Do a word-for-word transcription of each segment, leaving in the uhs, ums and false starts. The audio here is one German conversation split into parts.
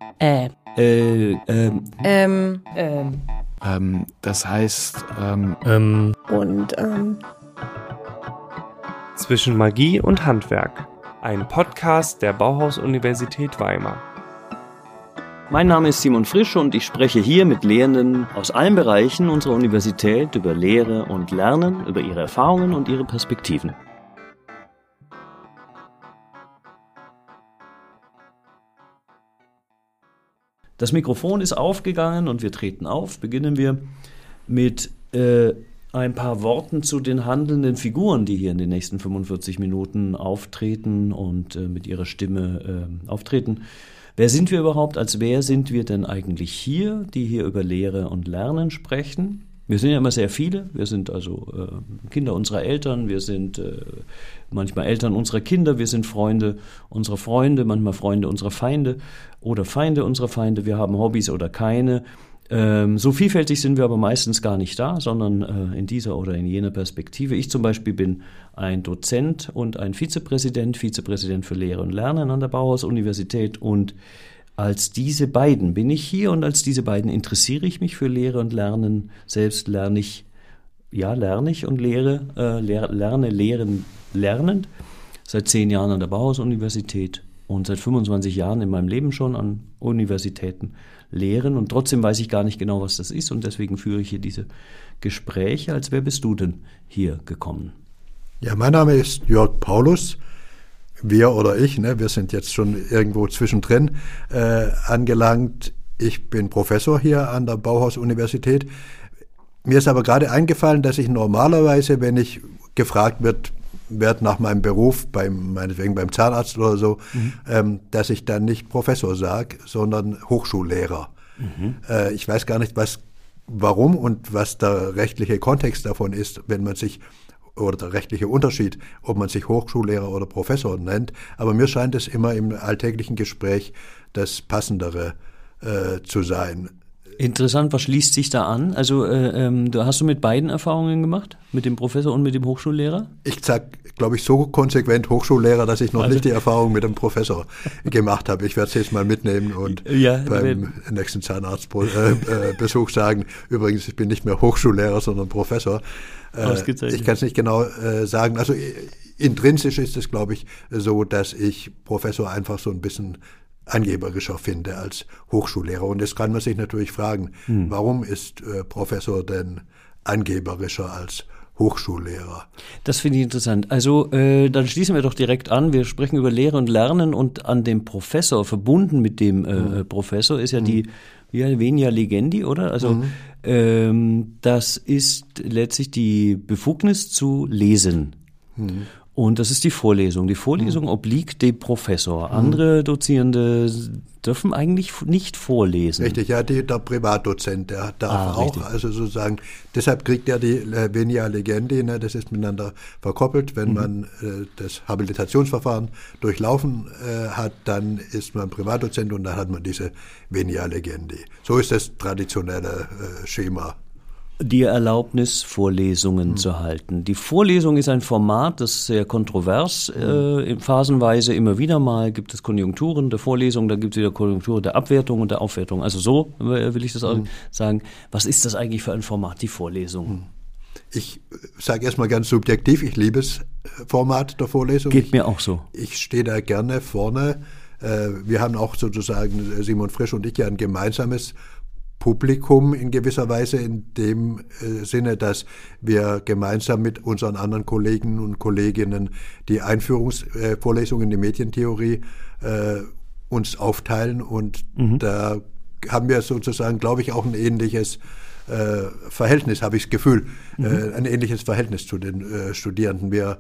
Äh. Äh, ähm. Ähm. Ähm. Ähm, das heißt, ähm. Ähm. Und, ähm. Zwischen Magie und Handwerk. Ein Podcast der Bauhaus-Universität Weimar. Mein Name ist Simon Frisch und ich spreche hier mit Lehrenden aus allen Bereichen unserer Universität über Lehre und Lernen, über ihre Erfahrungen und ihre Perspektiven. Das Mikrofon ist aufgegangen und wir treten auf. Beginnen wir mit äh, ein paar Worten zu den handelnden Figuren, die hier in den nächsten fünfundvierzig Minuten auftreten und äh, mit ihrer Stimme äh, auftreten. Wer sind wir überhaupt? Als wer sind wir denn eigentlich hier, die hier über Lehre und Lernen sprechen? Wir sind ja immer sehr viele. Wir sind also äh, Kinder unserer Eltern, wir sind äh, manchmal Eltern unserer Kinder, wir sind Freunde unserer Freunde, manchmal Freunde unserer Feinde oder Feinde unserer Feinde. Wir haben Hobbys oder keine. Ähm, so vielfältig sind wir aber meistens gar nicht da, sondern äh, in dieser oder in jener Perspektive. Ich zum Beispiel bin ein Dozent und ein Vizepräsident, Vizepräsident für Lehre und Lernen an der Bauhaus-Universität, und als diese beiden bin ich hier und als diese beiden interessiere ich mich für Lehre und Lernen. Selbst lerne ich, ja, lerne ich und lehre, äh, lehre, lerne, lehren, lernend. Seit zehn Jahren an der Bauhaus-Universität und seit fünfundzwanzig Jahren in meinem Leben schon an Universitäten lehren. Und trotzdem weiß ich gar nicht genau, was das ist, und deswegen führe ich hier diese Gespräche. Als wer bist du denn hier gekommen? Ja, mein Name ist Jörg Paulus. Wir oder ich, ne, wir sind jetzt schon irgendwo zwischendrin äh, angelangt. Ich bin Professor hier an der Bauhaus-Universität. Mir ist aber gerade eingefallen, dass ich normalerweise, wenn ich gefragt wird, werde nach meinem Beruf, beim, meinetwegen beim Zahnarzt oder so, mhm. ähm, dass ich dann nicht Professor sage, sondern Hochschullehrer. Mhm. Äh, ich weiß gar nicht, was, warum und was der rechtliche Kontext davon ist, wenn man sich oder der rechtliche Unterschied, ob man sich Hochschullehrer oder Professor nennt. Aber mir scheint es immer im alltäglichen Gespräch das Passendere äh, zu sein. Interessant, was schließt sich da an? Also äh, ähm, hast du mit beiden Erfahrungen gemacht? Mit dem Professor und mit dem Hochschullehrer? Ich sage, glaube ich, so konsequent Hochschullehrer, dass ich noch also nicht die Erfahrung mit dem Professor gemacht habe. Ich werde es jetzt mal mitnehmen und ja, beim nächsten Zahnarztbesuch äh, sagen, übrigens, ich bin nicht mehr Hochschullehrer, sondern Professor. Äh, ich kann es nicht genau äh, sagen. Also intrinsisch ist es, glaube ich, so, dass ich Professor einfach so ein bisschen angeberischer finde als Hochschullehrer. Und jetzt kann man sich natürlich fragen, hm. warum ist äh, Professor denn angeberischer als Hochschullehrer? Das finde ich interessant. Also äh, dann schließen wir doch direkt an. Wir sprechen über Lehre und Lernen, und an dem Professor, verbunden mit dem äh, hm. Professor, ist ja hm. die ja, Venia Legendi, oder? Also mhm. ähm, das ist letztlich die Befugnis zu lesen. Mhm. Und das ist die Vorlesung. Die Vorlesung mhm. obliegt dem Professor. Mhm. Andere Dozierende dürfen eigentlich nicht vorlesen. Richtig, ja, die, der Privatdozent, der darf ah, auch, richtig. Also sozusagen, deshalb kriegt er die äh, Venia Legendi, ne, das ist miteinander verkoppelt. Wenn mhm. man äh, das Habilitationsverfahren durchlaufen äh, hat, dann ist man Privatdozent und dann hat man diese Venia Legendi. So ist das traditionelle äh, Schema. Die Erlaubnis, Vorlesungen hm. zu halten. Die Vorlesung ist ein Format, das sehr kontrovers, hm. äh, phasenweise immer wieder mal gibt es Konjunkturen der Vorlesung, dann gibt es wieder Konjunkturen der Abwertung und der Aufwertung. Also so will ich das auch hm. sagen. Was ist das eigentlich für ein Format, die Vorlesung? Hm. Ich sage erstmal ganz subjektiv, ich liebe das Format der Vorlesung. Geht ich, mir auch so. Ich stehe da gerne vorne. Äh, wir haben auch sozusagen, Simon Frisch und ich, ja ein gemeinsames Publikum in gewisser Weise, in dem äh, Sinne, dass wir gemeinsam mit unseren anderen Kollegen und Kolleginnen die Einführungsvorlesungen äh, in die Medientheorie äh, uns aufteilen, und mhm. da haben wir sozusagen, glaube ich, auch ein ähnliches äh, Verhältnis, habe ich das Gefühl, mhm. äh, ein ähnliches Verhältnis zu den äh, Studierenden. Wir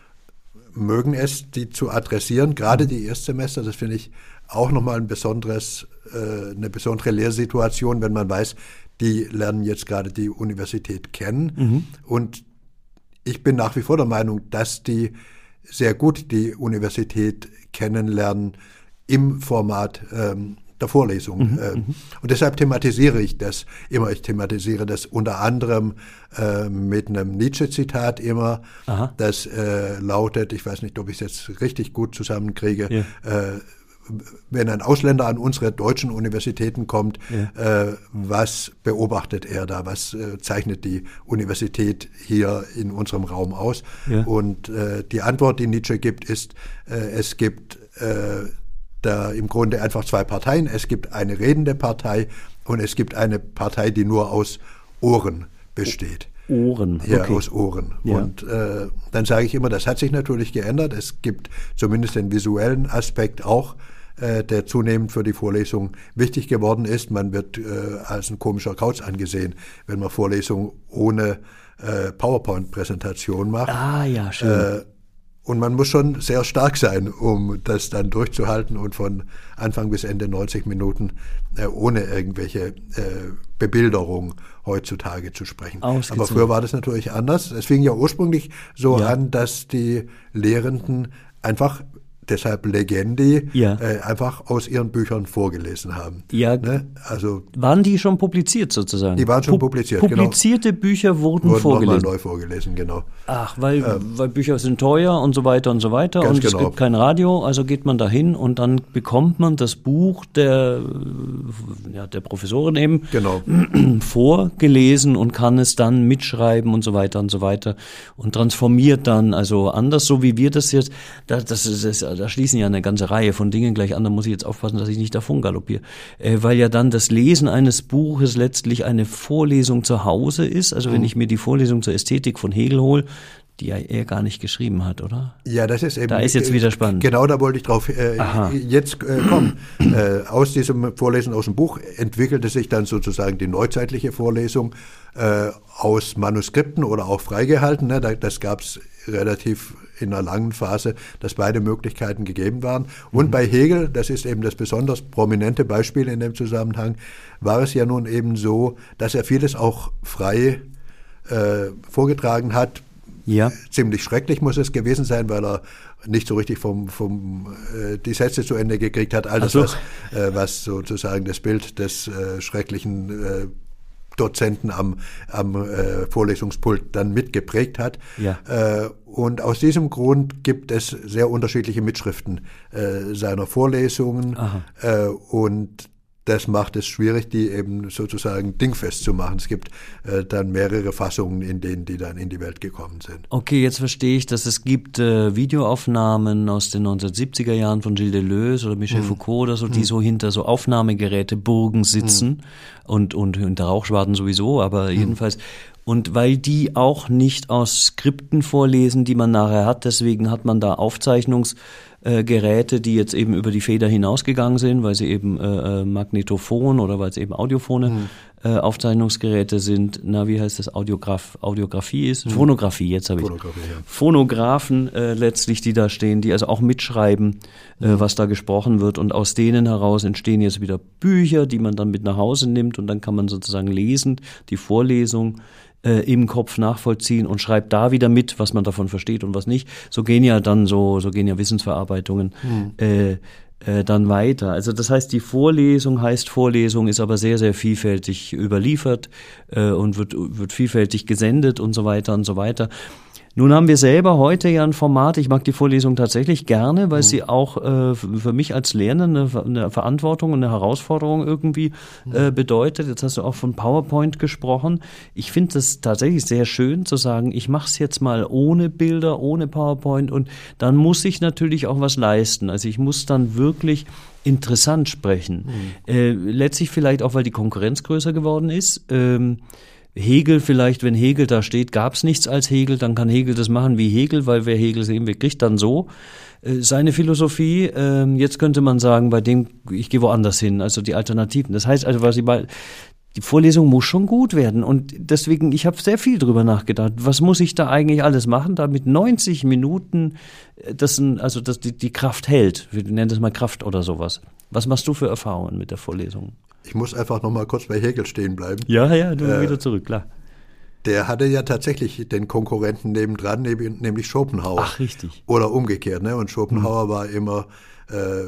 mögen es, die zu adressieren, gerade die Erstsemester, das finde ich auch nochmal ein besonderes, äh, eine besondere Lehrsituation, wenn man weiß, die lernen jetzt gerade die Universität kennen. Mhm. Und ich bin nach wie vor der Meinung, dass die sehr gut die Universität kennenlernen im Format ähm, der Vorlesung. Mhm, ähm, und deshalb thematisiere ich das immer. Ich thematisiere das unter anderem äh, mit einem Nietzsche-Zitat immer, Aha. das äh, lautet, ich weiß nicht, ob ich es jetzt richtig gut zusammenkriege, ja. äh, wenn ein Ausländer an unsere deutschen Universitäten kommt, ja. äh, was beobachtet er da, was äh, zeichnet die Universität hier in unserem Raum aus? Ja. Und äh, die Antwort, die Nietzsche gibt, ist, äh, es gibt äh, da im Grunde einfach zwei Parteien. Es gibt eine redende Partei und es gibt eine Partei, die nur aus Ohren besteht. Ohren, okay. Ja, aus Ohren. Ja. Und äh, dann sage ich immer, das hat sich natürlich geändert. Es gibt zumindest den visuellen Aspekt auch, äh, der zunehmend für die Vorlesung wichtig geworden ist. Man wird äh, als ein komischer Kauz angesehen, wenn man Vorlesungen ohne äh, PowerPoint-Präsentation macht. Ah ja, schön. Äh, Und man muss schon sehr stark sein, um das dann durchzuhalten und von Anfang bis Ende neunzig Minuten äh, ohne irgendwelche äh, Bebilderung heutzutage zu sprechen. Aber früher war das natürlich anders. Es fing ja ursprünglich so ja. an, dass die Lehrenden einfach, deshalb Legendi, ja. äh, einfach aus ihren Büchern vorgelesen haben. Ja, ne? Also waren die schon publiziert sozusagen? Die waren schon Pu- publiziert, Publizierte genau. Bücher wurden, wurden vorgelesen? Wurden neu vorgelesen, genau. Ach, weil, ähm, weil Bücher sind teuer und so weiter und so weiter und genau. es gibt kein Radio, also geht man da hin und dann bekommt man das Buch der, ja, der Professorin eben genau. vorgelesen und kann es dann mitschreiben und so weiter und so weiter und transformiert dann, also anders, so wie wir das jetzt, da, das ist, das, da schließen ja eine ganze Reihe von Dingen gleich an, da muss ich jetzt aufpassen, dass ich nicht davon galoppiere, äh, weil ja dann das Lesen eines Buches letztlich eine Vorlesung zu Hause ist, also mhm. wenn ich mir die Vorlesung zur Ästhetik von Hegel hole, die ja er gar nicht geschrieben hat, oder? Ja, das ist eben. Da ist jetzt wieder spannend. Genau, da wollte ich drauf äh, jetzt äh, kommen. äh, aus diesem Vorlesen aus dem Buch entwickelte sich dann sozusagen die neuzeitliche Vorlesung äh, aus Manuskripten oder auch freigehalten. Ne? Das gab es relativ in einer langen Phase, dass beide Möglichkeiten gegeben waren. Und mhm. bei Hegel, das ist eben das besonders prominente Beispiel in dem Zusammenhang, war es ja nun eben so, dass er vieles auch frei äh, vorgetragen hat. Ja. Ziemlich schrecklich muss es gewesen sein, weil er nicht so richtig vom, vom äh, die Sätze zu Ende gekriegt hat. All das, so. was, äh, was sozusagen das Bild des äh, schrecklichen äh, Dozenten am, am äh, Vorlesungspult dann mitgeprägt hat. Ja. Äh, und aus diesem Grund gibt es sehr unterschiedliche Mitschriften äh, seiner Vorlesungen. Äh, und das macht es schwierig, die eben sozusagen dingfest zu machen. Es gibt äh, dann mehrere Fassungen, in denen die dann in die Welt gekommen sind. Okay, jetzt verstehe ich, dass es gibt äh, Videoaufnahmen aus den neunzehnhundertsiebziger Jahren von Gilles Deleuze oder Michel hm. Foucault oder so, die hm. so hinter so Aufnahmegeräteburgen sitzen hm. und, und hinter Rauchschwaden sowieso, aber hm. jedenfalls. Und weil die auch nicht aus Skripten vorlesen, die man nachher hat, deswegen hat man da Aufzeichnungsgeräte, die jetzt eben über die Feder hinausgegangen sind, weil sie eben äh, Magnetophon oder weil es eben Audiophone mhm. äh, Aufzeichnungsgeräte sind. Na, wie heißt das? Audiograf, Audiografie ist? Mhm. Phonografie, jetzt habe ich. Phonografie, ja. Phonographen äh, letztlich, die da stehen, die also auch mitschreiben, mhm. äh, was da gesprochen wird. Und aus denen heraus entstehen jetzt wieder Bücher, die man dann mit nach Hause nimmt und dann kann man sozusagen lesend die Vorlesung im Kopf nachvollziehen und schreibt da wieder mit, was man davon versteht und was nicht. So gehen ja dann so, so gehen ja Wissensverarbeitungen hm. äh, äh, dann weiter. Also das heißt, die Vorlesung heißt Vorlesung, ist aber sehr, sehr vielfältig überliefert äh, und wird, wird vielfältig gesendet und so weiter und so weiter. Nun haben wir selber heute ja ein Format, ich mag die Vorlesung tatsächlich gerne, weil mhm. sie auch äh, für mich als Lernende eine, eine Verantwortung und eine Herausforderung irgendwie mhm. äh, bedeutet. Jetzt hast du auch von PowerPoint gesprochen. Ich finde das tatsächlich sehr schön zu sagen, ich mache es jetzt mal ohne Bilder, ohne PowerPoint und dann muss ich natürlich auch was leisten. Also ich muss dann wirklich interessant sprechen. Mhm. Äh, letztlich vielleicht auch, weil die Konkurrenz größer geworden ist. Ähm, Hegel vielleicht, wenn Hegel da steht, gab es nichts als Hegel, dann kann Hegel das machen wie Hegel, weil wer Hegel sehen will, kriegt dann so äh, seine Philosophie. Ähm, jetzt könnte man sagen, bei dem, ich gehe woanders hin, also die Alternativen. Das heißt also, was ich mal, die Vorlesung muss schon gut werden und deswegen, ich habe sehr viel drüber nachgedacht. Was muss ich da eigentlich alles machen, damit neunzig Minuten das, also das, die, die Kraft hält? Wir nennen das mal Kraft oder sowas. Was machst du für Erfahrungen mit der Vorlesung? Ich muss einfach noch mal kurz bei Hegel stehen bleiben. Ja, ja, du äh, wieder zurück, klar. Der hatte ja tatsächlich den Konkurrenten nebendran, nämlich Schopenhauer. Ach, richtig. Oder umgekehrt, ne? Und Schopenhauer mhm. war immer äh,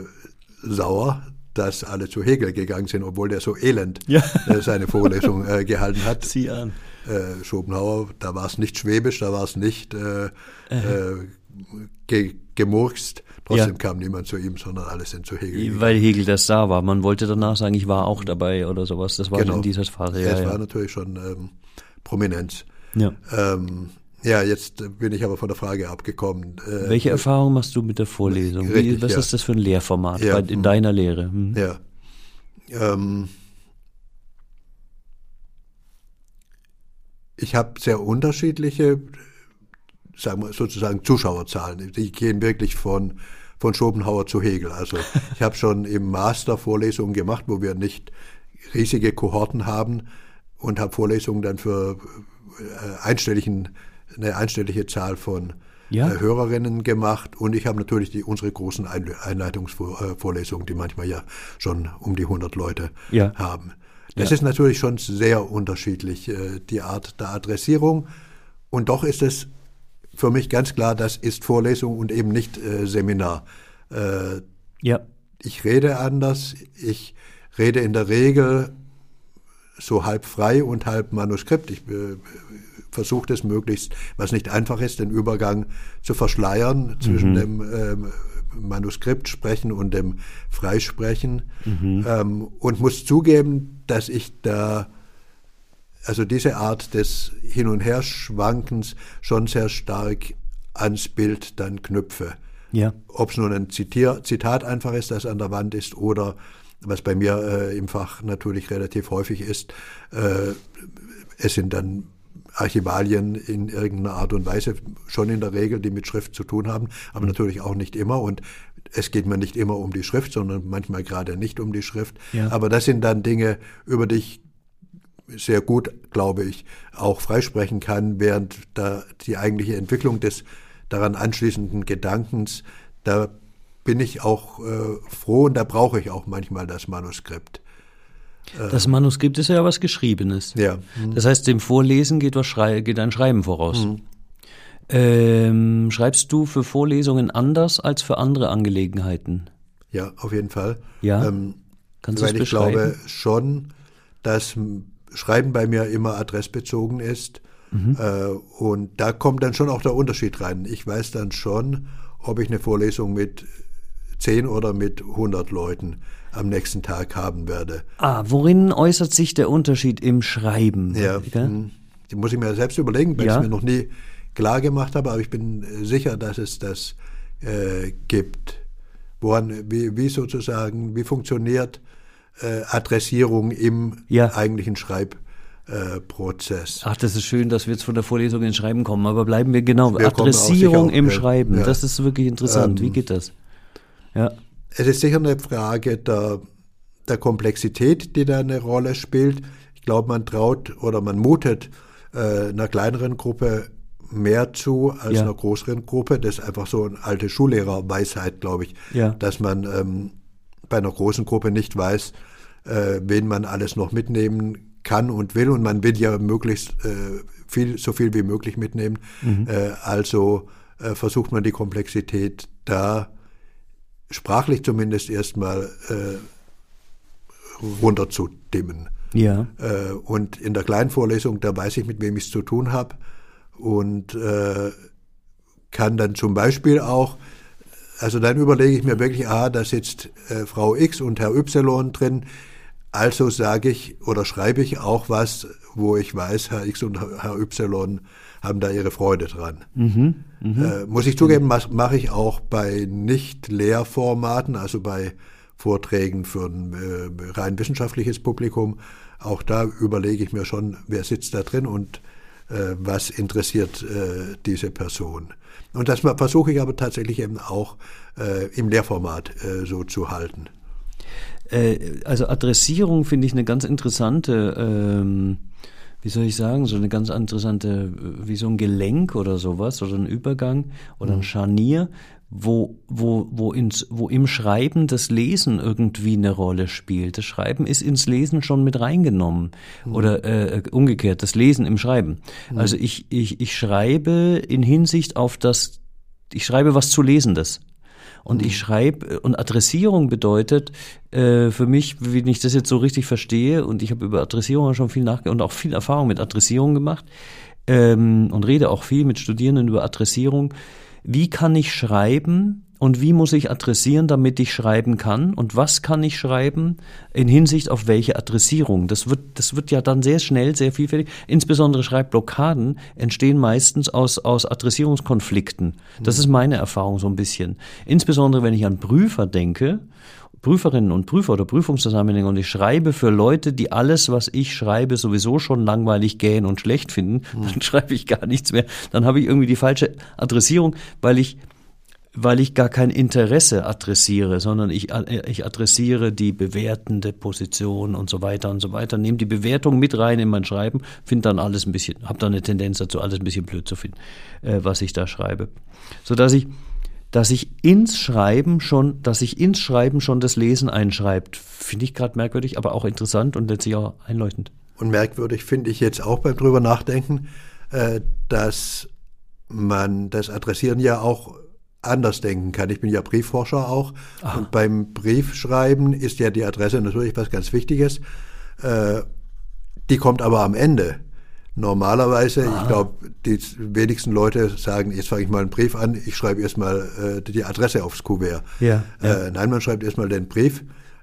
sauer, dass alle zu Hegel gegangen sind, obwohl der so elend ja. äh, seine Vorlesung äh, gehalten hat. Sieh an. Äh, Schopenhauer, da war es nicht schwäbisch, da war es nicht äh, äh. ge, gemurkst. Trotzdem Ja. kam niemand zu ihm, sondern alle sind zu Hegel gegangen. Weil Hegel das da war. Man wollte danach sagen, ich war auch dabei oder sowas. Das war Genau. in dieser Phase. Ja, es ja. war natürlich schon ähm, Prominenz. Ja. Ähm, ja, jetzt bin ich aber von der Frage abgekommen. Äh, Welche Erfahrung machst du mit der Vorlesung? Wie, Richtig, was ja. ist das für ein Lehrformat Ja, bei, in hm. deiner Lehre? Hm. Ja. Ähm, ich habe sehr unterschiedliche, sagen wir sozusagen Zuschauerzahlen. Die gehen wirklich von, von Schopenhauer zu Hegel. Also ich habe schon im Master Vorlesungen gemacht, wo wir nicht riesige Kohorten haben und habe Vorlesungen dann für äh, einstelligen, eine einstellige Zahl von Ja. äh, Hörerinnen gemacht. Und ich habe natürlich die, unsere großen Ein Einleitungsvorlesungen, die manchmal ja schon um die hundert Leute Ja. haben. Das Ja. ist natürlich schon sehr unterschiedlich, äh, die Art der Adressierung. Und doch ist es für mich ganz klar, das ist Vorlesung und eben nicht äh, Seminar. Äh, Ja. ich rede anders. Ich rede in der Regel so halb frei und halb Manuskript. Ich äh, versuche das möglichst, was nicht einfach ist, den Übergang zu verschleiern zwischen Mhm. dem ähm, Manuskript sprechen und dem Freisprechen. Mhm. Ähm, und muss zugeben, dass ich da, also diese Art des Hin- und Herschwankens schon sehr stark ans Bild dann knüpfe. Ja. Ob es nun ein Zitier, Zitat einfach ist, das an der Wand ist, oder was bei mir äh, im Fach natürlich relativ häufig ist, äh, es sind dann Archivalien in irgendeiner Art und Weise, schon in der Regel, die mit Schrift zu tun haben, aber natürlich auch nicht immer. Und es geht mir nicht immer um die Schrift, sondern manchmal gerade nicht um die Schrift. Ja. Aber das sind dann Dinge, über die ich sehr gut, glaube ich, auch freisprechen kann, während da die eigentliche Entwicklung des daran anschließenden Gedankens, da bin ich auch äh, froh und da brauche ich auch manchmal das Manuskript. Das Manuskript ist ja was Geschriebenes. Ja. Das heißt, dem Vorlesen geht, was Schrei geht ein Schreiben voraus. Mhm. Ähm, schreibst du für Vorlesungen anders als für andere Angelegenheiten? Ja, auf jeden Fall. Ja? Ähm, Kannst du es weil ich beschreiben? glaube schon, dass Schreiben bei mir immer adressbezogen ist. Mhm. Äh, und da kommt dann schon auch der Unterschied rein. Ich weiß dann schon, ob ich eine Vorlesung mit zehn oder mit hundert Leuten am nächsten Tag haben werde. Ah, worin äußert sich der Unterschied im Schreiben? Ja, Gell? mh. die muss ich mir selbst überlegen, weil Ja. ich es mir noch nie klar gemacht habe, aber ich bin sicher, dass es das äh, gibt. Woran, wie, wie sozusagen, wie funktioniert äh, Adressierung im Ja. eigentlichen Schreibprozess? Ach, das ist schön, dass wir jetzt von der Vorlesung ins Schreiben kommen, aber bleiben wir genau. Wir kommen auch Adressierung sicher, im ja, Schreiben, ja. das ist wirklich interessant. Ähm, Wie geht das? Ja. Es ist sicher eine Frage der, der Komplexität, die da eine Rolle spielt. Ich glaube, man traut oder man mutet äh, einer kleineren Gruppe mehr zu als Ja. einer größeren Gruppe. Das ist einfach so eine alte Schullehrerweisheit, glaube ich, Ja. dass man ähm, bei einer großen Gruppe nicht weiß, äh, wen man alles noch mitnehmen kann und will. Und man will ja möglichst äh, viel, so viel wie möglich mitnehmen. Mhm. Äh, also äh, versucht man die Komplexität da sprachlich zumindest erstmal äh, runterzudimmen. Ja. Äh, und in der kleinen Vorlesung, da weiß ich, mit wem ich es zu tun habe und äh, kann dann zum Beispiel auch, also dann überlege ich mir wirklich, ah, da sitzt äh, Frau X und Herr Y drin, also sage ich oder schreibe ich auch was, wo ich weiß, Herr X und Herr Y haben da ihre Freude dran. Mhm. Mhm. Äh, muss ich zugeben, mache mach ich auch bei Nicht-Lehrformaten, also bei Vorträgen für ein äh, rein wissenschaftliches Publikum. Auch da überlege ich mir schon, wer sitzt da drin und äh, was interessiert äh, diese Person. Und das versuche ich aber tatsächlich eben auch äh, im Lehrformat äh, so zu halten. Äh, also Adressierung finde ich eine ganz interessante, ähm, wie soll ich sagen, so eine ganz interessante, wie so ein Gelenk oder sowas oder ein Übergang oder ein Scharnier, wo, wo, wo, ins, wo im Schreiben das Lesen irgendwie eine Rolle spielt. Das Schreiben ist ins Lesen schon mit reingenommen oder äh, umgekehrt, das Lesen im Schreiben. Also ich, ich, ich schreibe in Hinsicht auf das, ich schreibe was zu Lesendes. Und ich schreibe, und Adressierung bedeutet äh, für mich, wenn ich das jetzt so richtig verstehe, und ich habe über Adressierung schon viel nachgedacht und auch viel Erfahrung mit Adressierung gemacht ähm, und rede auch viel mit Studierenden über Adressierung, wie kann ich schreiben und wie muss ich adressieren, damit ich schreiben kann und was kann ich schreiben in Hinsicht auf welche Adressierung. Das wird, das wird ja dann sehr schnell, sehr vielfältig. Insbesondere Schreibblockaden entstehen meistens aus, aus Adressierungskonflikten. Das ist meine Erfahrung so ein bisschen. Insbesondere wenn ich an Prüfer denke, Prüferinnen und Prüfer oder Prüfungszusammenhänge und ich schreibe für Leute, die alles, was ich schreibe, sowieso schon langweilig, gähn und schlecht finden, mhm. dann schreibe ich gar nichts mehr. Dann habe ich irgendwie die falsche Adressierung, weil ich weil ich gar kein Interesse adressiere, sondern ich, ich adressiere die bewertende Position und so weiter und so weiter, nehme die Bewertung mit rein in mein Schreiben, finde dann alles ein bisschen, habe dann eine Tendenz dazu, alles ein bisschen blöd zu finden, äh, was ich da schreibe. Sodass ich, dass ich ins Schreiben schon, dass ich ins Schreiben schon das Lesen einschreibt, finde ich gerade merkwürdig, aber auch interessant und letztlich auch einleuchtend. Und merkwürdig finde ich jetzt auch beim drüber nachdenken, äh, dass man das Adressieren ja auch anders denken kann. Ich bin ja Briefforscher auch. Aha. Und beim Briefschreiben ist ja die Adresse natürlich was ganz Wichtiges. Äh, die kommt aber am Ende. Normalerweise, Aha. ich glaube, die wenigsten Leute sagen, jetzt fange ich mal einen Brief an, ich schreibe erstmal äh, die Adresse aufs Kuvert. Ja, ja. Äh, nein, man schreibt erstmal den Brief,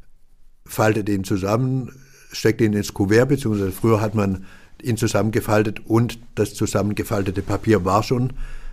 faltet ihn zusammen, steckt ihn ins Kuvert, beziehungsweise früher hat man ihn zusammengefaltet und das zusammengefaltete Papier war schon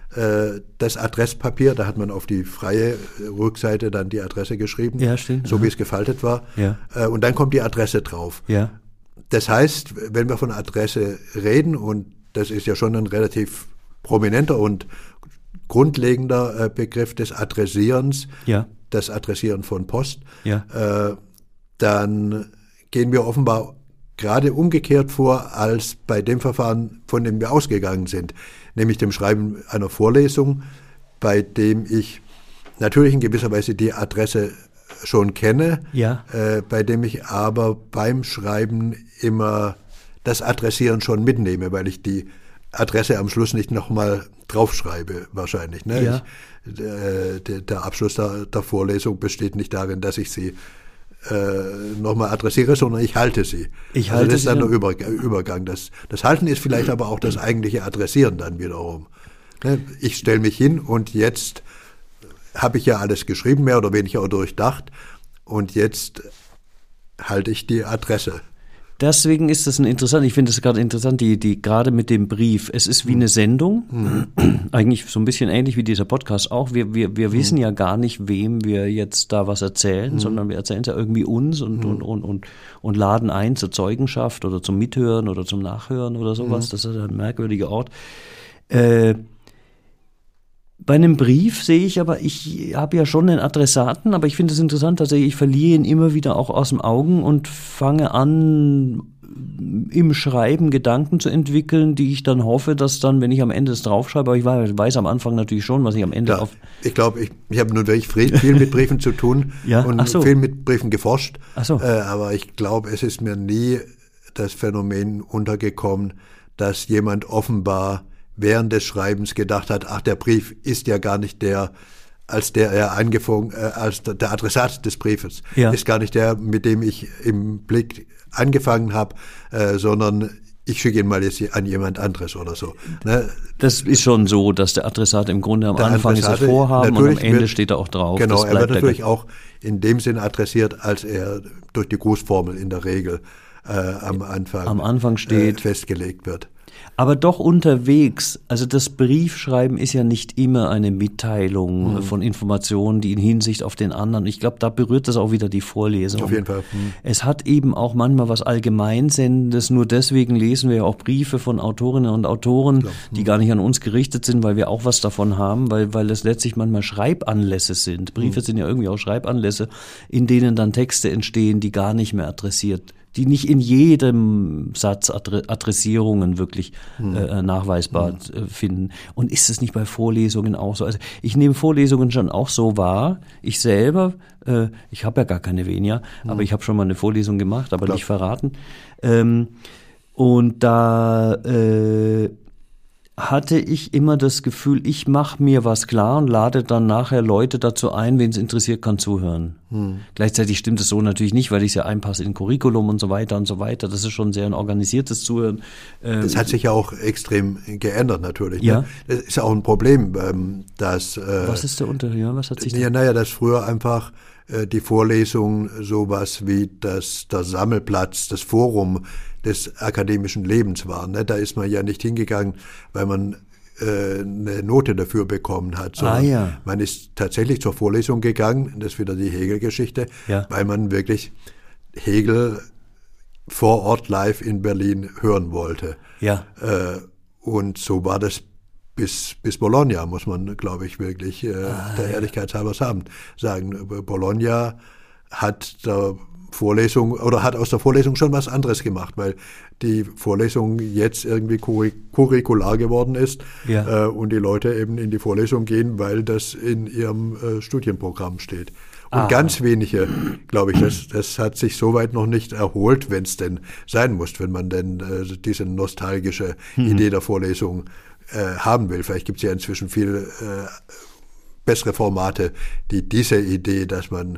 das Adresspapier, da hat man auf die freie Rückseite dann die Adresse geschrieben, ja, stimmt. so wie es gefaltet war. Ja. Und dann kommt die Adresse drauf. Ja. Das heißt, wenn wir von Adresse reden, und das ist ja schon ein relativ prominenter und grundlegender Begriff des Adressierens, ja. das Adressieren von Post, ja. dann gehen wir offenbar gerade umgekehrt vor, als bei dem Verfahren, von dem wir ausgegangen sind, nämlich dem Schreiben einer Vorlesung, bei dem ich natürlich in gewisser Weise die Adresse schon kenne, ja. äh, bei dem ich aber beim Schreiben immer das Adressieren schon mitnehme, weil ich die Adresse am Schluss nicht nochmal draufschreibe, wahrscheinlich. Ne? Ja. Ich, äh, der, der Abschluss der, der Vorlesung besteht nicht darin, dass ich sie Äh, nochmal adressiere, sondern ich halte sie. Ich also halte das ist dann sie der Über, Übergang. Das, das Halten ist vielleicht aber auch das eigentliche Adressieren dann wiederum. Ne? Ich stelle mich hin und jetzt habe ich ja alles geschrieben, mehr oder weniger durchdacht, und jetzt halte ich die Adresse. Deswegen ist das ein interessant, ich finde es gerade interessant, die, die, gerade mit dem Brief, es ist wie eine Sendung, mhm. eigentlich so ein bisschen ähnlich wie dieser Podcast auch. Wir, wir, wir mhm. wissen ja gar nicht, wem wir jetzt da was erzählen, mhm. sondern wir erzählen es ja irgendwie uns und, mhm. und, und, und, und laden ein zur Zeugenschaft oder zum Mithören oder zum Nachhören oder sowas. Mhm. Das ist ein merkwürdiger Ort. Äh, Bei einem Brief sehe ich aber, ich habe ja schon einen Adressaten, aber ich finde es interessant, dass ich verliere ihn immer wieder auch aus dem Augen und fange an, im Schreiben Gedanken zu entwickeln, die ich dann hoffe, dass dann, wenn ich am Ende das draufschreibe, aber ich weiß am Anfang natürlich schon, was ich am Ende ja, auf... Ich glaube, ich, ich habe nun wirklich viel mit Briefen zu tun ja? und so. viel mit Briefen geforscht, Ach so. äh, aber ich glaube, es ist mir nie das Phänomen untergekommen, dass jemand offenbar während des Schreibens gedacht hat, ach, der Brief ist ja gar nicht der, als der er angefangen, äh, als der Adressat des Briefes, ja. ist gar nicht der, mit dem ich im Blick angefangen habe, äh, sondern ich schicke ihn mal jetzt an jemand anderes oder so. Ne? Das ist schon so, dass der Adressat im Grunde am der Anfang ist das Vorhaben und am Ende wird, steht er auch drauf. Genau, das er wird natürlich auch in dem Sinn adressiert, als er durch die Grußformel in der Regel äh, am Anfang, am Anfang steht, äh, festgelegt wird. Aber doch unterwegs, also das Briefschreiben ist ja nicht immer eine Mitteilung mhm. von Informationen, die in Hinsicht auf den anderen, ich glaube, da berührt das auch wieder die Vorlesung. Auf jeden Fall. Mhm. Es hat eben auch manchmal was Allgemeinsendendes, nur deswegen lesen wir ja auch Briefe von Autorinnen und Autoren, mhm. die gar nicht an uns gerichtet sind, weil wir auch was davon haben, weil, weil es letztlich manchmal Schreibanlässe sind. Briefe mhm. sind ja irgendwie auch Schreibanlässe, in denen dann Texte entstehen, die gar nicht mehr adressiert, die nicht in jedem Satz Adressierungen wirklich hm. äh, nachweisbar hm. finden. Und ist es nicht bei Vorlesungen auch so? Also ich nehme Vorlesungen schon auch so wahr. Ich selber, äh, ich habe ja gar keine Venia, hm. aber ich habe schon mal eine Vorlesung gemacht, aber Klar. nicht verraten. Ähm, und da äh, hatte ich immer das Gefühl, ich mache mir was klar und lade dann nachher Leute dazu ein, wen es interessiert, kann zuhören. Hm. Gleichzeitig stimmt es so natürlich nicht, weil ich es ja einpasse in ein Curriculum und so weiter und so weiter. Das ist schon sehr ein organisiertes Zuhören. Das hat sich ja auch extrem geändert natürlich. Ja. Ne? Das ist ja auch ein Problem, dass... Äh, was ist der Unterschied? Ja, was hat sich ja, naja, dass früher einfach äh, die Vorlesung sowas wie das, der Sammelplatz, das Forum des akademischen Lebens war. Ne? Da ist man ja nicht hingegangen, weil man äh, eine Note dafür bekommen hat, sondern ah, ja. man ist tatsächlich zur Vorlesung gegangen, das ist wieder die Hegel-Geschichte, ja. weil man wirklich Hegel vor Ort live in Berlin hören wollte. Ja. Äh, und so war das bis, bis Bologna, muss man, glaube ich, wirklich äh, ah, der ja. Ehrlichkeit halber sagen. Bologna hat der Vorlesung oder hat aus der Vorlesung schon was anderes gemacht, weil die Vorlesung jetzt irgendwie curricular geworden ist ja. äh, und die Leute eben in die Vorlesung gehen, weil das in ihrem äh, Studienprogramm steht. Und ah. ganz wenige, glaube ich, das, das hat sich soweit noch nicht erholt, wenn es denn sein muss, wenn man denn äh, diese nostalgische hm. Idee der Vorlesung äh, haben will. Vielleicht gibt es ja inzwischen viel äh, bessere Formate, die diese Idee, dass man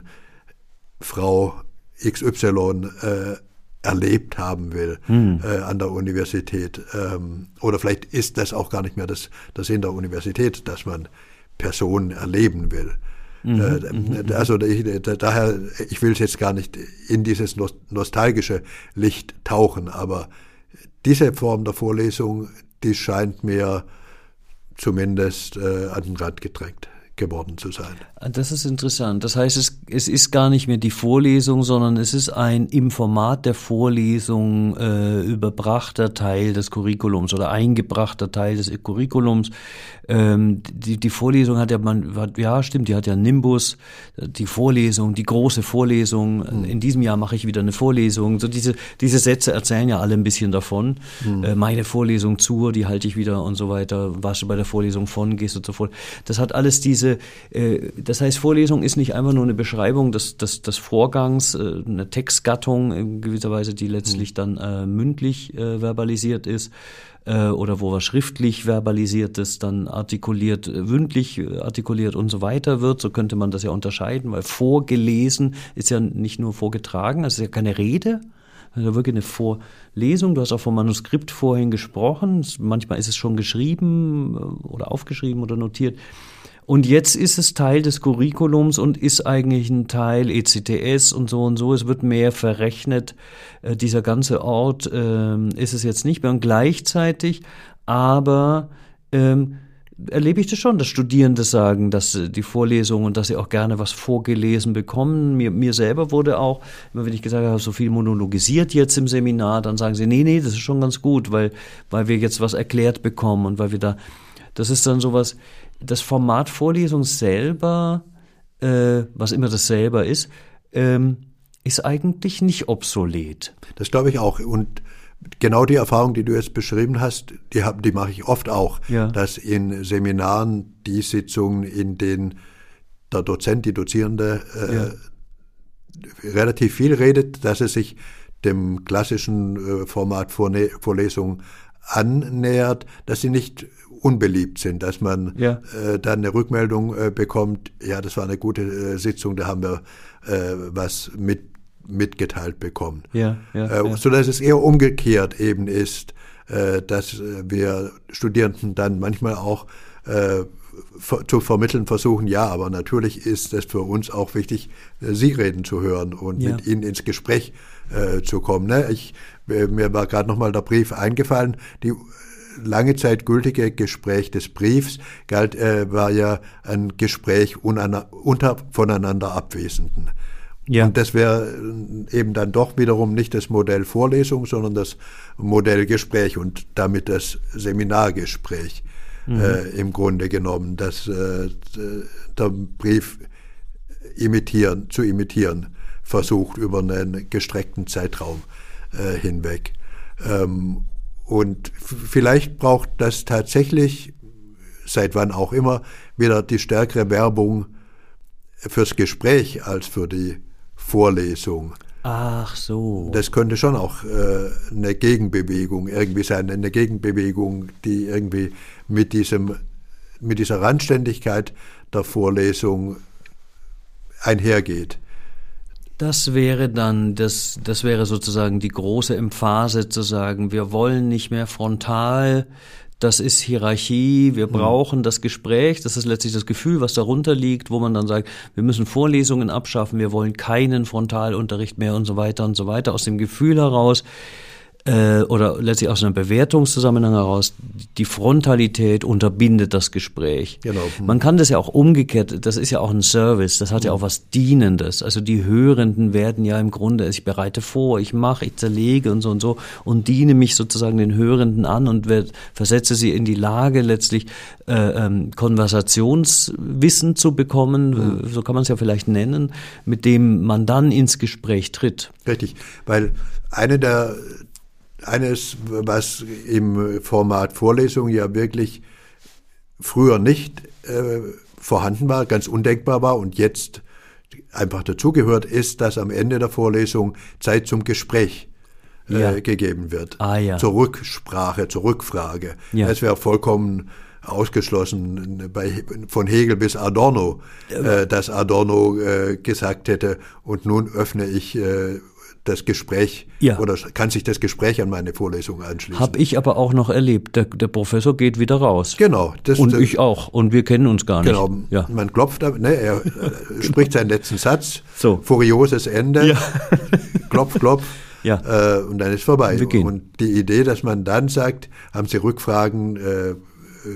Frau X Y äh, erlebt haben will hm. äh, an der Universität. Ähm, oder vielleicht ist das auch gar nicht mehr das, das Sinn der Universität, dass man Personen erleben will. Mhm, äh, also ich, daher, ich will jetzt gar nicht in dieses nostalgische Licht tauchen, aber diese Form der Vorlesung, die scheint mir zumindest äh, an den Rand gedrängt geworden zu sein. Das ist interessant. Das heißt, es, es ist gar nicht mehr die Vorlesung, sondern es ist ein im Format der Vorlesung äh, überbrachter Teil des Curriculums oder eingebrachter Teil des Curriculums. Ähm, die, die Vorlesung hat ja, man, hat, ja stimmt, die hat ja Nimbus, die Vorlesung, die große Vorlesung. Mhm. In diesem Jahr mache ich wieder eine Vorlesung. So diese, diese Sätze erzählen ja alle ein bisschen davon. Mhm. Äh, meine Vorlesung zur, die halte ich wieder und so weiter. Warst du bei der Vorlesung von, gehst du zur Vorlesung. Das hat alles diese Das heißt, Vorlesung ist nicht einfach nur eine Beschreibung des, des, des Vorgangs, eine Textgattung in gewisser Weise, die letztlich dann äh, mündlich äh, verbalisiert ist äh, oder wo was schriftlich verbalisiert ist, dann artikuliert, äh, mündlich äh, artikuliert und so weiter wird. So könnte man das ja unterscheiden, weil vorgelesen ist ja nicht nur vorgetragen, das ist ja keine Rede. Also wirklich eine Vorlesung. Du hast auch vom Manuskript vorhin gesprochen. Manchmal ist es schon geschrieben oder aufgeschrieben oder notiert. Und jetzt ist es Teil des Curriculums und ist eigentlich ein Teil E C T S und so und so. Es wird mehr verrechnet. Äh, dieser ganze Ort äh, ist es jetzt nicht mehr. Und gleichzeitig aber ähm, erlebe ich das schon, dass Studierende sagen, dass die Vorlesungen und dass sie auch gerne was vorgelesen bekommen. Mir, mir selber wurde auch, immer wenn ich gesagt habe, so viel monologisiert jetzt im Seminar, dann sagen sie, nee, nee, das ist schon ganz gut, weil, weil wir jetzt was erklärt bekommen und weil wir da, das ist dann sowas, das Format Vorlesung selber, äh, was immer das selber ist, ähm, ist eigentlich nicht obsolet. Das glaube ich auch. Und genau die Erfahrung, die du jetzt beschrieben hast, die, hab, die mache ich oft auch, ja. Dass in Seminaren die Sitzungen, in denen der Dozent, die Dozierende äh, ja. relativ viel redet, dass es sich dem klassischen äh, Format Vorne- Vorlesung annähert, dass sie nicht unbeliebt sind, dass man ja. äh, dann eine Rückmeldung äh, bekommt, ja, das war eine gute äh, Sitzung, da haben wir äh, was mit, mitgeteilt bekommen. Ja, ja, äh, ja. Sodass es eher umgekehrt eben ist, äh, dass wir Studierenden dann manchmal auch äh, ver- zu vermitteln versuchen, ja, aber natürlich ist es für uns auch wichtig, äh, Sie reden zu hören und ja. mit Ihnen ins Gespräch äh, zu kommen. Ne? Ich, äh, mir war gerade nochmal der Brief eingefallen, die lange Zeit gültige Gespräch des Briefs galt, äh, war ja ein Gespräch unter, unter voneinander Abwesenden. Ja. Und das wäre eben dann doch wiederum nicht das Modell Vorlesung, sondern das Modell Gespräch und damit das Seminargespräch mhm. äh, im Grunde genommen, das äh, der Brief imitieren, zu imitieren versucht über einen gestreckten Zeitraum äh, hinweg. Ähm, Und vielleicht braucht das tatsächlich, seit wann auch immer, wieder die stärkere Werbung fürs Gespräch als für die Vorlesung. Ach so. Das könnte schon auch äh, eine Gegenbewegung irgendwie sein, eine Gegenbewegung, die irgendwie mit diesem, mit dieser Randständigkeit der Vorlesung einhergeht. Das wäre dann, das, das wäre sozusagen die große Emphase zu sagen, wir wollen nicht mehr frontal, das ist Hierarchie, wir brauchen das Gespräch, das ist letztlich das Gefühl, was darunter liegt, wo man dann sagt, wir müssen Vorlesungen abschaffen, wir wollen keinen Frontalunterricht mehr und so weiter und so weiter, aus dem Gefühl heraus, äh, oder letztlich aus einem Bewertungszusammenhang heraus, die Frontalität unterbindet das Gespräch. Genau. Man kann das ja auch umgekehrt, das ist ja auch ein Service, das hat ja auch was Dienendes. Also die Hörenden werden ja im Grunde, ich bereite vor, ich mache, ich zerlege und so und so und diene mich sozusagen den Hörenden an und werd, versetze sie in die Lage, letztlich äh, ähm, Konversationswissen zu bekommen, mhm. so kann man es ja vielleicht nennen, mit dem man dann ins Gespräch tritt. Richtig, weil eine der Eines, was im Format Vorlesung ja wirklich früher nicht äh, vorhanden war, ganz undenkbar war und jetzt einfach dazugehört, ist, dass am Ende der Vorlesung Zeit zum Gespräch äh, ja. gegeben wird. Ah, ja. Zur Rücksprache, zur Rückfrage. Ja. Das wäre vollkommen ausgeschlossen bei, von Hegel bis Adorno, äh, dass Adorno äh, gesagt hätte, und nun öffne ich äh, das Gespräch ja. oder kann sich das Gespräch an meine Vorlesung anschließen. Habe ich aber auch noch erlebt. Der, der Professor geht wieder raus. Genau. Das, und das, ich auch. Und wir kennen uns gar nicht. Genau. Ja. Man klopft, ne, er äh, spricht seinen letzten Satz, so. Furioses Ende, ja. klopf, klopf, ja. äh, und dann ist vorbei. Wir gehen. Und die Idee, dass man dann sagt, haben Sie Rückfragen, äh, äh,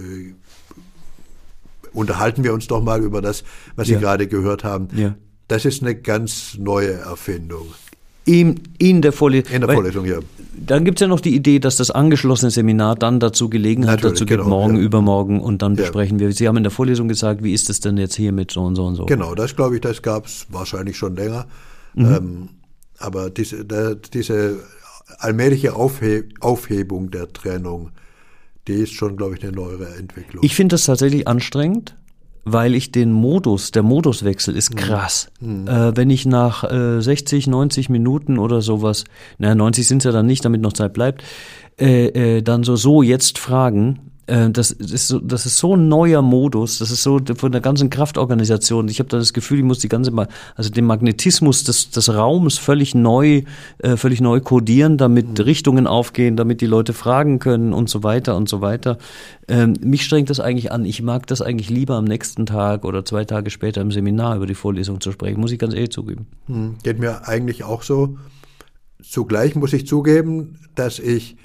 unterhalten wir uns doch mal über das, was ja. Sie gerade gehört haben. Ja. Das ist eine ganz neue Erfindung. In, in der Vorlesung. In der Vorlesung, ja. Dann gibt es ja noch die Idee, dass das angeschlossene Seminar dann dazu Gelegenheit Natürlich, dazu gibt, genau, morgen, ja. übermorgen und dann Ja. besprechen wir. Sie haben in der Vorlesung gesagt, wie ist es denn jetzt hier mit so und so und so? Genau, das glaube ich, das gab es wahrscheinlich schon länger. Mhm. Ähm, aber diese, der, diese allmähliche Aufhe- Aufhebung der Trennung, die ist schon, glaube ich, eine neuere Entwicklung. Ich finde das tatsächlich anstrengend, weil ich den Modus, der Moduswechsel ist krass. Mhm. Äh, wenn ich nach äh, sechzig, neunzig Minuten oder sowas, naja, neunzig sind es ja dann nicht, damit noch Zeit bleibt, äh, äh, dann so, so jetzt fragen, äh, das ist so, das ist so ein neuer Modus, das ist so von der ganzen Kraftorganisation. Ich habe da das Gefühl, ich muss die ganze, also den Magnetismus des, des Raums völlig neu, äh, völlig neu kodieren, damit mhm. Richtungen aufgehen, damit die Leute fragen können und so weiter und so weiter. Ähm, mich strengt das eigentlich an. Ich mag das eigentlich lieber am nächsten Tag oder zwei Tage später im Seminar über die Vorlesung zu sprechen, muss ich ganz ehrlich zugeben. Hm, geht mir eigentlich auch so. Zugleich muss ich zugeben, dass ich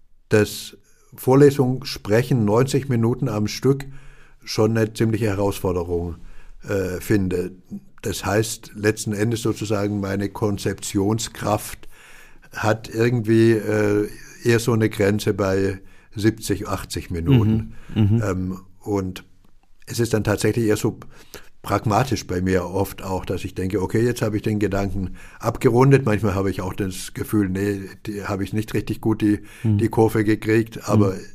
das Vorlesung sprechen neunzig Minuten am Stück schon eine ziemliche Herausforderung äh, finde. Das heißt, letzten Endes sozusagen meine Konzeptionskraft hat irgendwie äh, eher so eine Grenze bei siebzig, achtzig Minuten. Mhm, ähm, und es ist dann tatsächlich eher so pragmatisch bei mir oft auch, dass ich denke, okay, jetzt habe ich den Gedanken abgerundet. Manchmal habe ich auch das Gefühl, nee, die habe ich nicht richtig gut die, mhm. die Kurve gekriegt, aber mhm.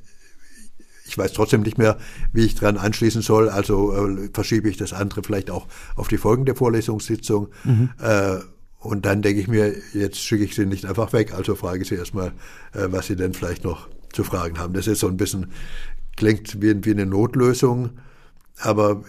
ich weiß trotzdem nicht mehr, wie ich dran anschließen soll. Also äh, verschiebe ich das andere vielleicht auch auf die folgende Vorlesungssitzung. Mhm. Äh, und dann denke ich mir, jetzt schicke ich sie nicht einfach weg. Also frage ich sie erstmal, äh, was sie denn vielleicht noch zu fragen haben. Das ist so ein bisschen, klingt wie, wie eine Notlösung, aber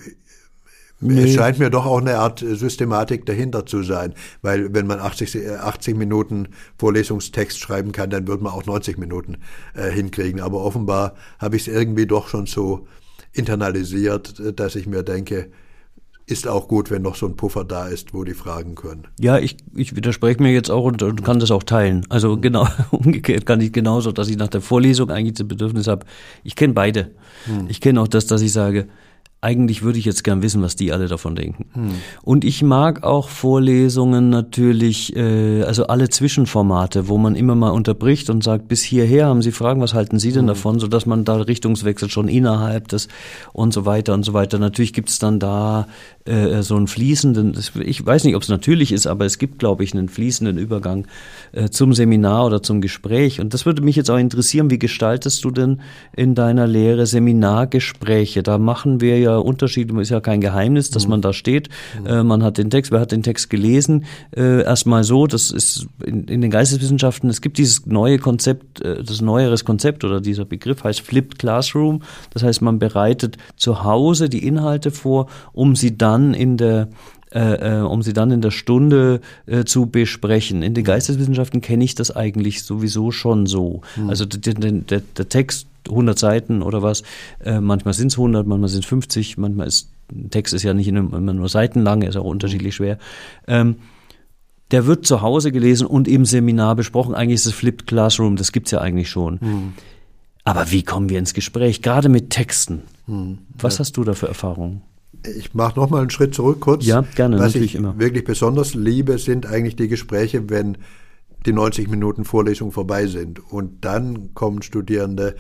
nee. Es scheint mir doch auch eine Art Systematik dahinter zu sein, weil wenn man achtzig, achtzig Minuten Vorlesungstext schreiben kann, dann wird man auch neunzig Minuten äh, hinkriegen. Aber offenbar habe ich es irgendwie doch schon so internalisiert, dass ich mir denke, ist auch gut, wenn noch so ein Puffer da ist, wo die fragen können. Ja, ich, ich widerspreche mir jetzt auch und, und kann das auch teilen. Also genau, umgekehrt kann ich genauso, dass ich nach der Vorlesung eigentlich das Bedürfnis habe, ich kenne beide. Hm. Ich kenne auch das, dass ich sage, eigentlich würde ich jetzt gern wissen, was die alle davon denken. Hm. Und ich mag auch Vorlesungen natürlich, äh, also alle Zwischenformate, wo man immer mal unterbricht und sagt, bis hierher haben Sie Fragen, was halten Sie denn hm. davon, sodass man da Richtungswechsel schon innerhalb des und so weiter und so weiter. Natürlich gibt's dann da äh, so einen fließenden, ich weiß nicht, ob es natürlich ist, aber es gibt, glaube ich, einen fließenden Übergang äh, zum Seminar oder zum Gespräch. Und das würde mich jetzt auch interessieren, wie gestaltest du denn in deiner Lehre Seminargespräche? Da machen wir ja ja Unterschied, ist ja kein Geheimnis, dass mhm. man da steht. Mhm. Äh, man hat den Text, wer hat den Text gelesen? Äh, erstmal so, das ist in, in den Geisteswissenschaften, es gibt dieses neue Konzept, äh, das neueres Konzept oder dieser Begriff heißt Flipped Classroom. Das heißt, man bereitet zu Hause die Inhalte vor, um sie dann in der Äh, um sie dann in der Stunde äh, zu besprechen. In den Geisteswissenschaften kenne ich das eigentlich sowieso schon so. Mhm. Also der, der, der Text, hundert Seiten oder was, äh, manchmal sind es hundert, manchmal sind es fünfzig, manchmal ist, ein Text ist ja nicht immer nur seitenlang, er ist auch unterschiedlich schwer. Ähm, der wird zu Hause gelesen und im Seminar besprochen. Eigentlich ist es Flipped Classroom, das gibt's ja eigentlich schon. Mhm. Aber wie kommen wir ins Gespräch? Gerade mit Texten. Mhm. Was ja. hast du da für Erfahrungen? Ich mache noch mal einen Schritt zurück kurz. Ja, gerne, Was natürlich ich immer. wirklich besonders liebe, sind eigentlich die Gespräche, wenn die neunzig Minuten Vorlesung vorbei sind. Und dann kommen Studierende,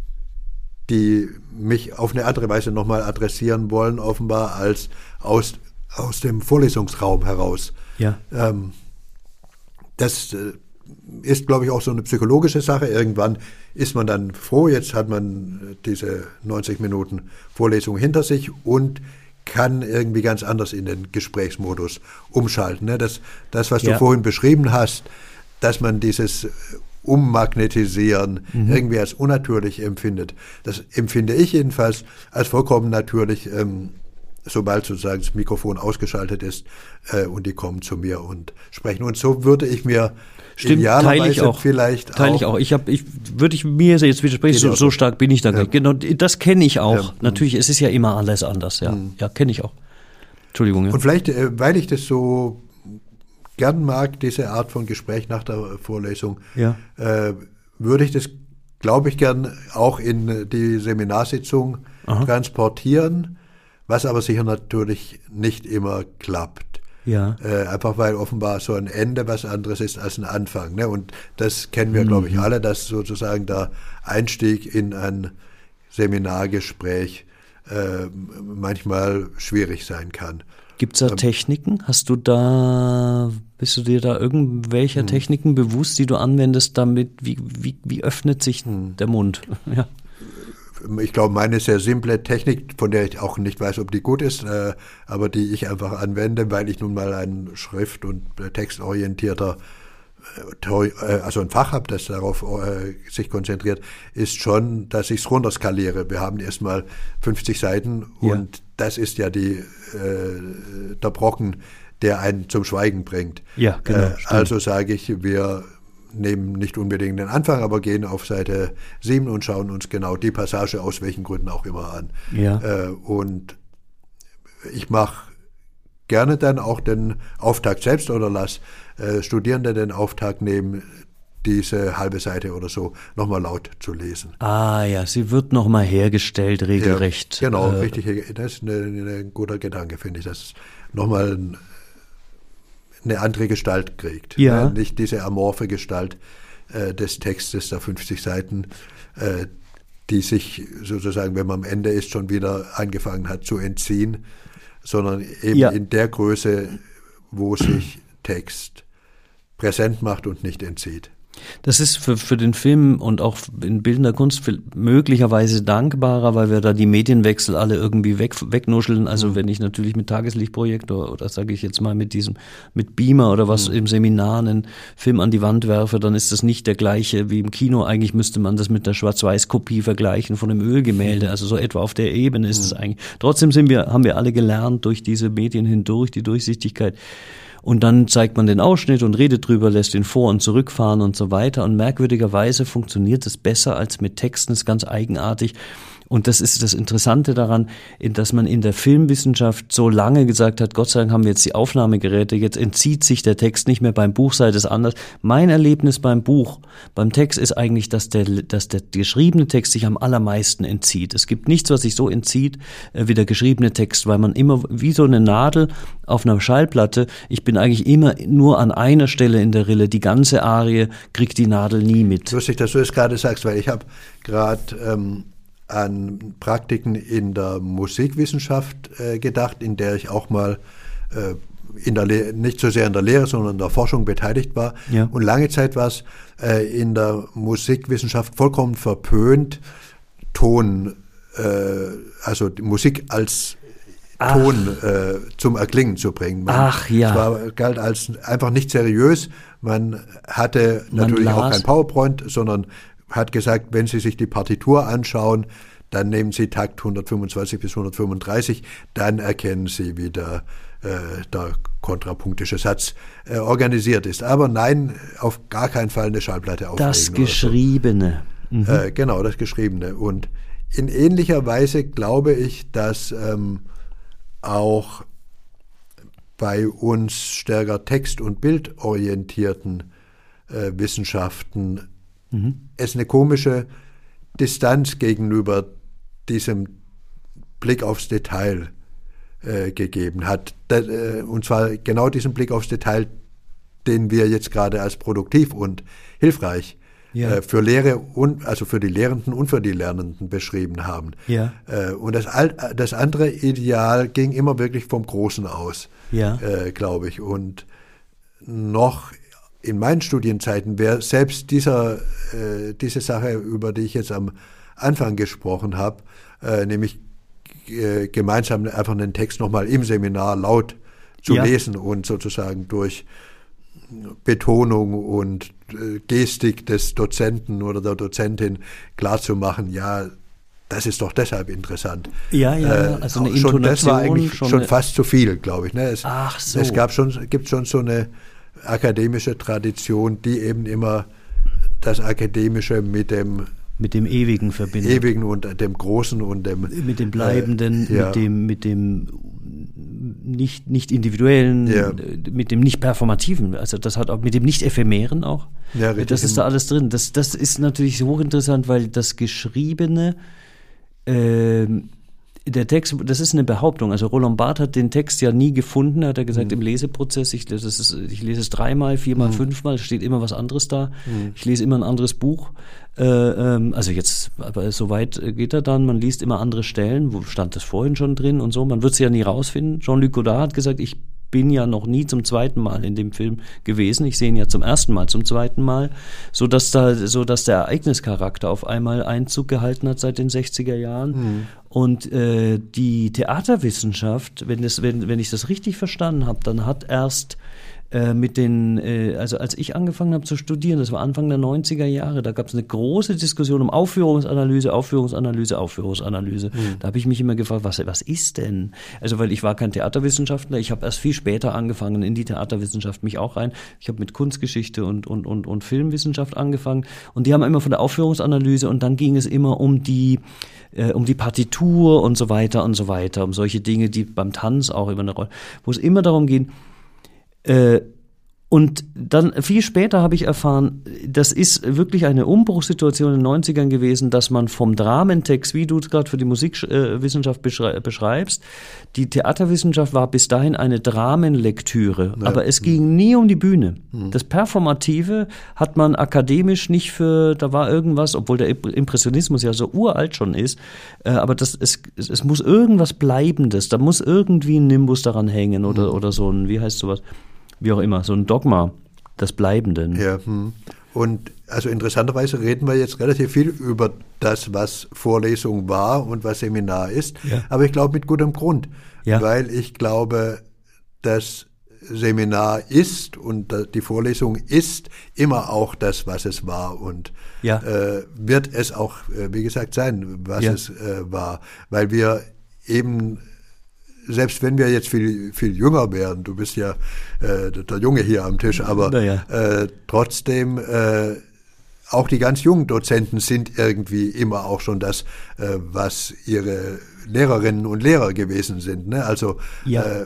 die mich auf eine andere Weise noch mal adressieren wollen, offenbar als aus, aus dem Vorlesungsraum heraus. Ja. Ähm, das ist, glaube ich, auch so eine psychologische Sache. Irgendwann ist man dann froh, jetzt hat man diese neunzig Minuten Vorlesung hinter sich und kann irgendwie ganz anders in den Gesprächsmodus umschalten. Das, das was du ja. vorhin beschrieben hast, dass man dieses Ummagnetisieren mhm. irgendwie als unnatürlich empfindet, das empfinde ich jedenfalls als vollkommen natürlich, ähm, sobald sozusagen das Mikrofon ausgeschaltet ist äh, und die kommen zu mir und sprechen. Und so würde ich mir Stimmt, teile ich auch. Vielleicht teile auch. ich auch. Ich habe, ich würde ich mir jetzt widersprechen. So, so stark bin ich da. Ja. Genau, das kenne ich auch. Ja. Natürlich, es ist ja immer alles anders. Ja, mhm. ja, kenne ich auch. Entschuldigung. Ja. Und vielleicht, weil ich das so gern mag, diese Art von Gespräch nach der Vorlesung, ja. äh, würde ich das, glaube ich, gern auch in die Seminarsitzung Aha. transportieren, was aber sicher natürlich nicht immer klappt. Ja. Äh, einfach weil offenbar so ein Ende was anderes ist als ein Anfang. Ne? Und das kennen wir, mhm. glaube ich, alle, dass sozusagen der Einstieg in ein Seminargespräch äh, manchmal schwierig sein kann. Gibt es da ähm, Techniken? Hast du da, bist du dir da irgendwelcher hm. Techniken bewusst, die du anwendest, damit, wie, wie, wie öffnet sich hm. der Mund? Ja. Ich glaube, meine sehr simple Technik, von der ich auch nicht weiß, ob die gut ist, äh, aber die ich einfach anwende, weil ich nun mal ein schrift- und äh, textorientierter, äh, also ein Fach habe, das darauf äh, sich konzentriert, ist schon, dass ich es runterskaliere. Wir haben erstmal fünfzig Seiten ja. und das ist ja die, äh, der Brocken, der einen zum Schweigen bringt. Ja, genau. Äh, also sage ich, wir nehmen nicht unbedingt den Anfang, aber gehen auf Seite sieben und schauen uns genau die Passage aus welchen Gründen auch immer an. Ja. Äh, und ich mache gerne dann auch den Auftakt selbst oder lass äh, Studierende den Auftakt nehmen, diese halbe Seite oder so nochmal laut zu lesen. Ah ja, sie wird nochmal hergestellt, regelrecht. Ja, genau, äh, richtig. Das ist ein guter Gedanke, finde ich, dass nochmal ein eine andere Gestalt kriegt. Ja. Ne? Nicht diese amorphe Gestalt äh, des Textes der fünfzig Seiten, äh, die sich sozusagen, wenn man am Ende ist, schon wieder angefangen hat zu entziehen, sondern eben ja. in der Größe, wo sich Text präsent macht und nicht entzieht. Das ist für, für den Film und auch in bildender Kunst möglicherweise dankbarer, weil wir da die Medienwechsel alle irgendwie weg, wegnuscheln. Also mhm. wenn ich natürlich mit Tageslichtprojektor oder sage ich jetzt mal mit diesem, mit Beamer oder was mhm. im Seminar einen Film an die Wand werfe, dann ist das nicht der gleiche wie im Kino. Eigentlich müsste man das mit der Schwarz-Weiß-Kopie vergleichen von einem Ölgemälde. Also so etwa auf der Ebene ist es mhm. eigentlich. Trotzdem sind wir, haben wir alle gelernt durch diese Medien hindurch, die Durchsichtigkeit. Und dann zeigt man den Ausschnitt und redet drüber, lässt ihn vor- und zurückfahren und so weiter. Und merkwürdigerweise funktioniert es besser als mit Texten, das ist ganz eigenartig. Und das ist das Interessante daran, dass man in der Filmwissenschaft so lange gesagt hat, Gott sei Dank haben wir jetzt die Aufnahmegeräte, jetzt entzieht sich der Text nicht mehr, beim Buch sei das anders. Mein Erlebnis beim Buch, beim Text ist eigentlich, dass der, dass der geschriebene Text sich am allermeisten entzieht. Es gibt nichts, was sich so entzieht wie der geschriebene Text, weil man immer wie so eine Nadel auf einer Schallplatte, ich bin eigentlich immer nur an einer Stelle in der Rille, die ganze Arie kriegt die Nadel nie mit. Lustig, dass du das gerade sagst, weil ich habe gerade ähm, an Praktiken in der Musikwissenschaft äh, gedacht, in der ich auch mal äh, in der Le- nicht so sehr in der Lehre, sondern in der Forschung beteiligt war. Ja. Und lange Zeit war es äh, in der Musikwissenschaft vollkommen verpönt, Ton äh, also die Musik als Ach. Ton äh, zum Erklingen zu bringen. Man, Ach ja. Es war, galt als einfach nicht seriös. Man hatte Man natürlich las. auch kein PowerPoint, sondern hat gesagt, wenn Sie sich die Partitur anschauen, dann nehmen Sie Takt hundertfünfundzwanzig bis hundertfünfunddreißig, dann erkennen Sie, wie der, äh, der kontrapunktische Satz äh, organisiert ist. Aber nein, auf gar keinen Fall eine Schallplatte auflegen. Das Geschriebene. So. Mhm. Äh, genau, das Geschriebene. Und in ähnlicher Weise glaube ich, dass ähm, auch bei uns stärker text- und bildorientierten äh, Wissenschaften mhm. es eine komische Distanz gegenüber diesem Blick aufs Detail äh, gegeben hat. Da, äh, und zwar genau diesen Blick aufs Detail, den wir jetzt gerade als produktiv und hilfreich ja. äh, für Lehre und also für die Lehrenden und für die Lernenden beschrieben haben. Ja. Äh, und das, das andere Ideal ging immer wirklich vom Großen aus, ja. äh, glaube ich. Und noch in meinen Studienzeiten wäre selbst dieser, äh, diese Sache, über die ich jetzt am Anfang gesprochen habe, äh, nämlich äh, gemeinsam einfach einen Text nochmal im Seminar laut zu ja. lesen und sozusagen durch Betonung und äh, Gestik des Dozenten oder der Dozentin klarzumachen, ja, das ist doch deshalb interessant. Ja, ja, also eine Intonation. Schon, das war eigentlich schon, schon fast zu viel, glaube ich. Ne? Es, Ach so. Es gab schon, gibt schon so eine akademische Tradition, die eben immer das Akademische mit dem mit dem Ewigen verbindet. Ewigen und dem Großen und dem mit dem Bleibenden, äh, ja. mit dem mit dem nicht nicht individuellen, ja. mit dem nicht performativen, also das hat auch mit dem nicht ephemeren auch. Ja, richtig. Das ist da alles drin. Das das ist natürlich hochinteressant, weil das Geschriebene äh, der Text, das ist eine Behauptung. Also Roland Barthes hat den Text ja nie gefunden, hat er gesagt, mhm. im Leseprozess. Ich, das ist, ich lese es dreimal, viermal, mhm. fünfmal, steht immer was anderes da. Mhm. Ich lese immer ein anderes Buch. Äh, ähm, also jetzt, aber so weit geht er dann. Man liest immer andere Stellen. Wo stand das vorhin schon drin und so? Man wird es ja nie rausfinden. Jean-Luc Godard hat gesagt, ich bin ja noch nie zum zweiten Mal in dem Film gewesen. Ich sehe ihn ja zum ersten Mal, zum zweiten Mal, so dass da, so dass der Ereignischarakter auf einmal Einzug gehalten hat seit den sechziger Jahren. Mhm. Und äh, die Theaterwissenschaft, wenn das, wenn, wenn ich das richtig verstanden habe, dann hat erst äh, mit den, äh, also als ich angefangen habe zu studieren, das war Anfang der neunziger Jahre, da gab es eine große Diskussion um Aufführungsanalyse, Aufführungsanalyse, Aufführungsanalyse. Mhm. Da habe ich mich immer gefragt, was, was ist denn? Also weil ich war kein Theaterwissenschaftler, ich habe erst viel später angefangen, in die Theaterwissenschaft mich auch rein. Ich habe mit Kunstgeschichte und, und, und, und Filmwissenschaft angefangen und die haben immer von der Aufführungsanalyse und dann ging es immer um die um die Partitur und so weiter und so weiter, um solche Dinge, die beim Tanz auch immer eine Rolle, wo es immer darum geht. Äh, und dann viel später habe ich erfahren, das ist wirklich eine Umbruchssituation in den neunzigern gewesen, dass man vom Dramentext, wie du es gerade für die Musikwissenschaft beschrei- beschreibst, die Theaterwissenschaft war bis dahin eine Dramenlektüre, ja. aber es ging nie um die Bühne. Mhm. Das Performative hat man akademisch nicht für, da war irgendwas, obwohl der Impressionismus ja so uralt schon ist, äh, aber das, es, es muss irgendwas Bleibendes, da muss irgendwie ein Nimbus daran hängen oder, mhm. oder so ein, wie heißt sowas? Wie auch immer, so ein Dogma des Bleibenden. Ja, hm. Und also interessanterweise reden wir jetzt relativ viel über das, was Vorlesung war und was Seminar ist, ja. aber ich glaube mit gutem Grund, ja. weil ich glaube, das Seminar ist und die Vorlesung ist immer auch das, was es war und ja. äh, wird es auch, wie gesagt, sein, was ja. es äh, war, weil wir eben selbst wenn wir jetzt viel, viel jünger wären, du bist ja äh, der Junge hier am Tisch, aber naja. äh, trotzdem, äh, auch die ganz jungen Dozenten sind irgendwie immer auch schon das, äh, was ihre Lehrerinnen und Lehrer gewesen sind. Ne? Also ja. äh,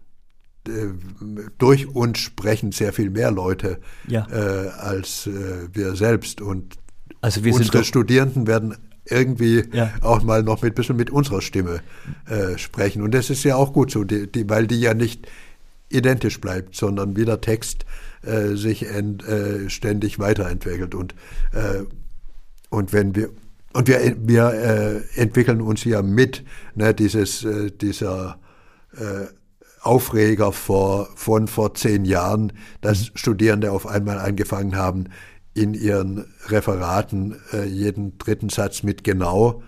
äh, durch uns sprechen sehr viel mehr Leute ja. äh, als äh, wir selbst. Und also wir unsere sind Studierenden werden irgendwie ja. auch mal noch mit bisschen mit unserer Stimme äh, sprechen. Und das ist ja auch gut so, die, die, weil die ja nicht identisch bleibt, sondern wie der Text äh, sich ent, äh, ständig weiterentwickelt. Und, äh, und wenn wir und wir, wir äh, entwickeln uns ja mit, ne, dieses, äh, dieser äh, Aufreger vor, von vor zehn Jahren, dass mhm. Studierende auf einmal angefangen haben, in ihren Referaten äh, jeden dritten Satz mit genau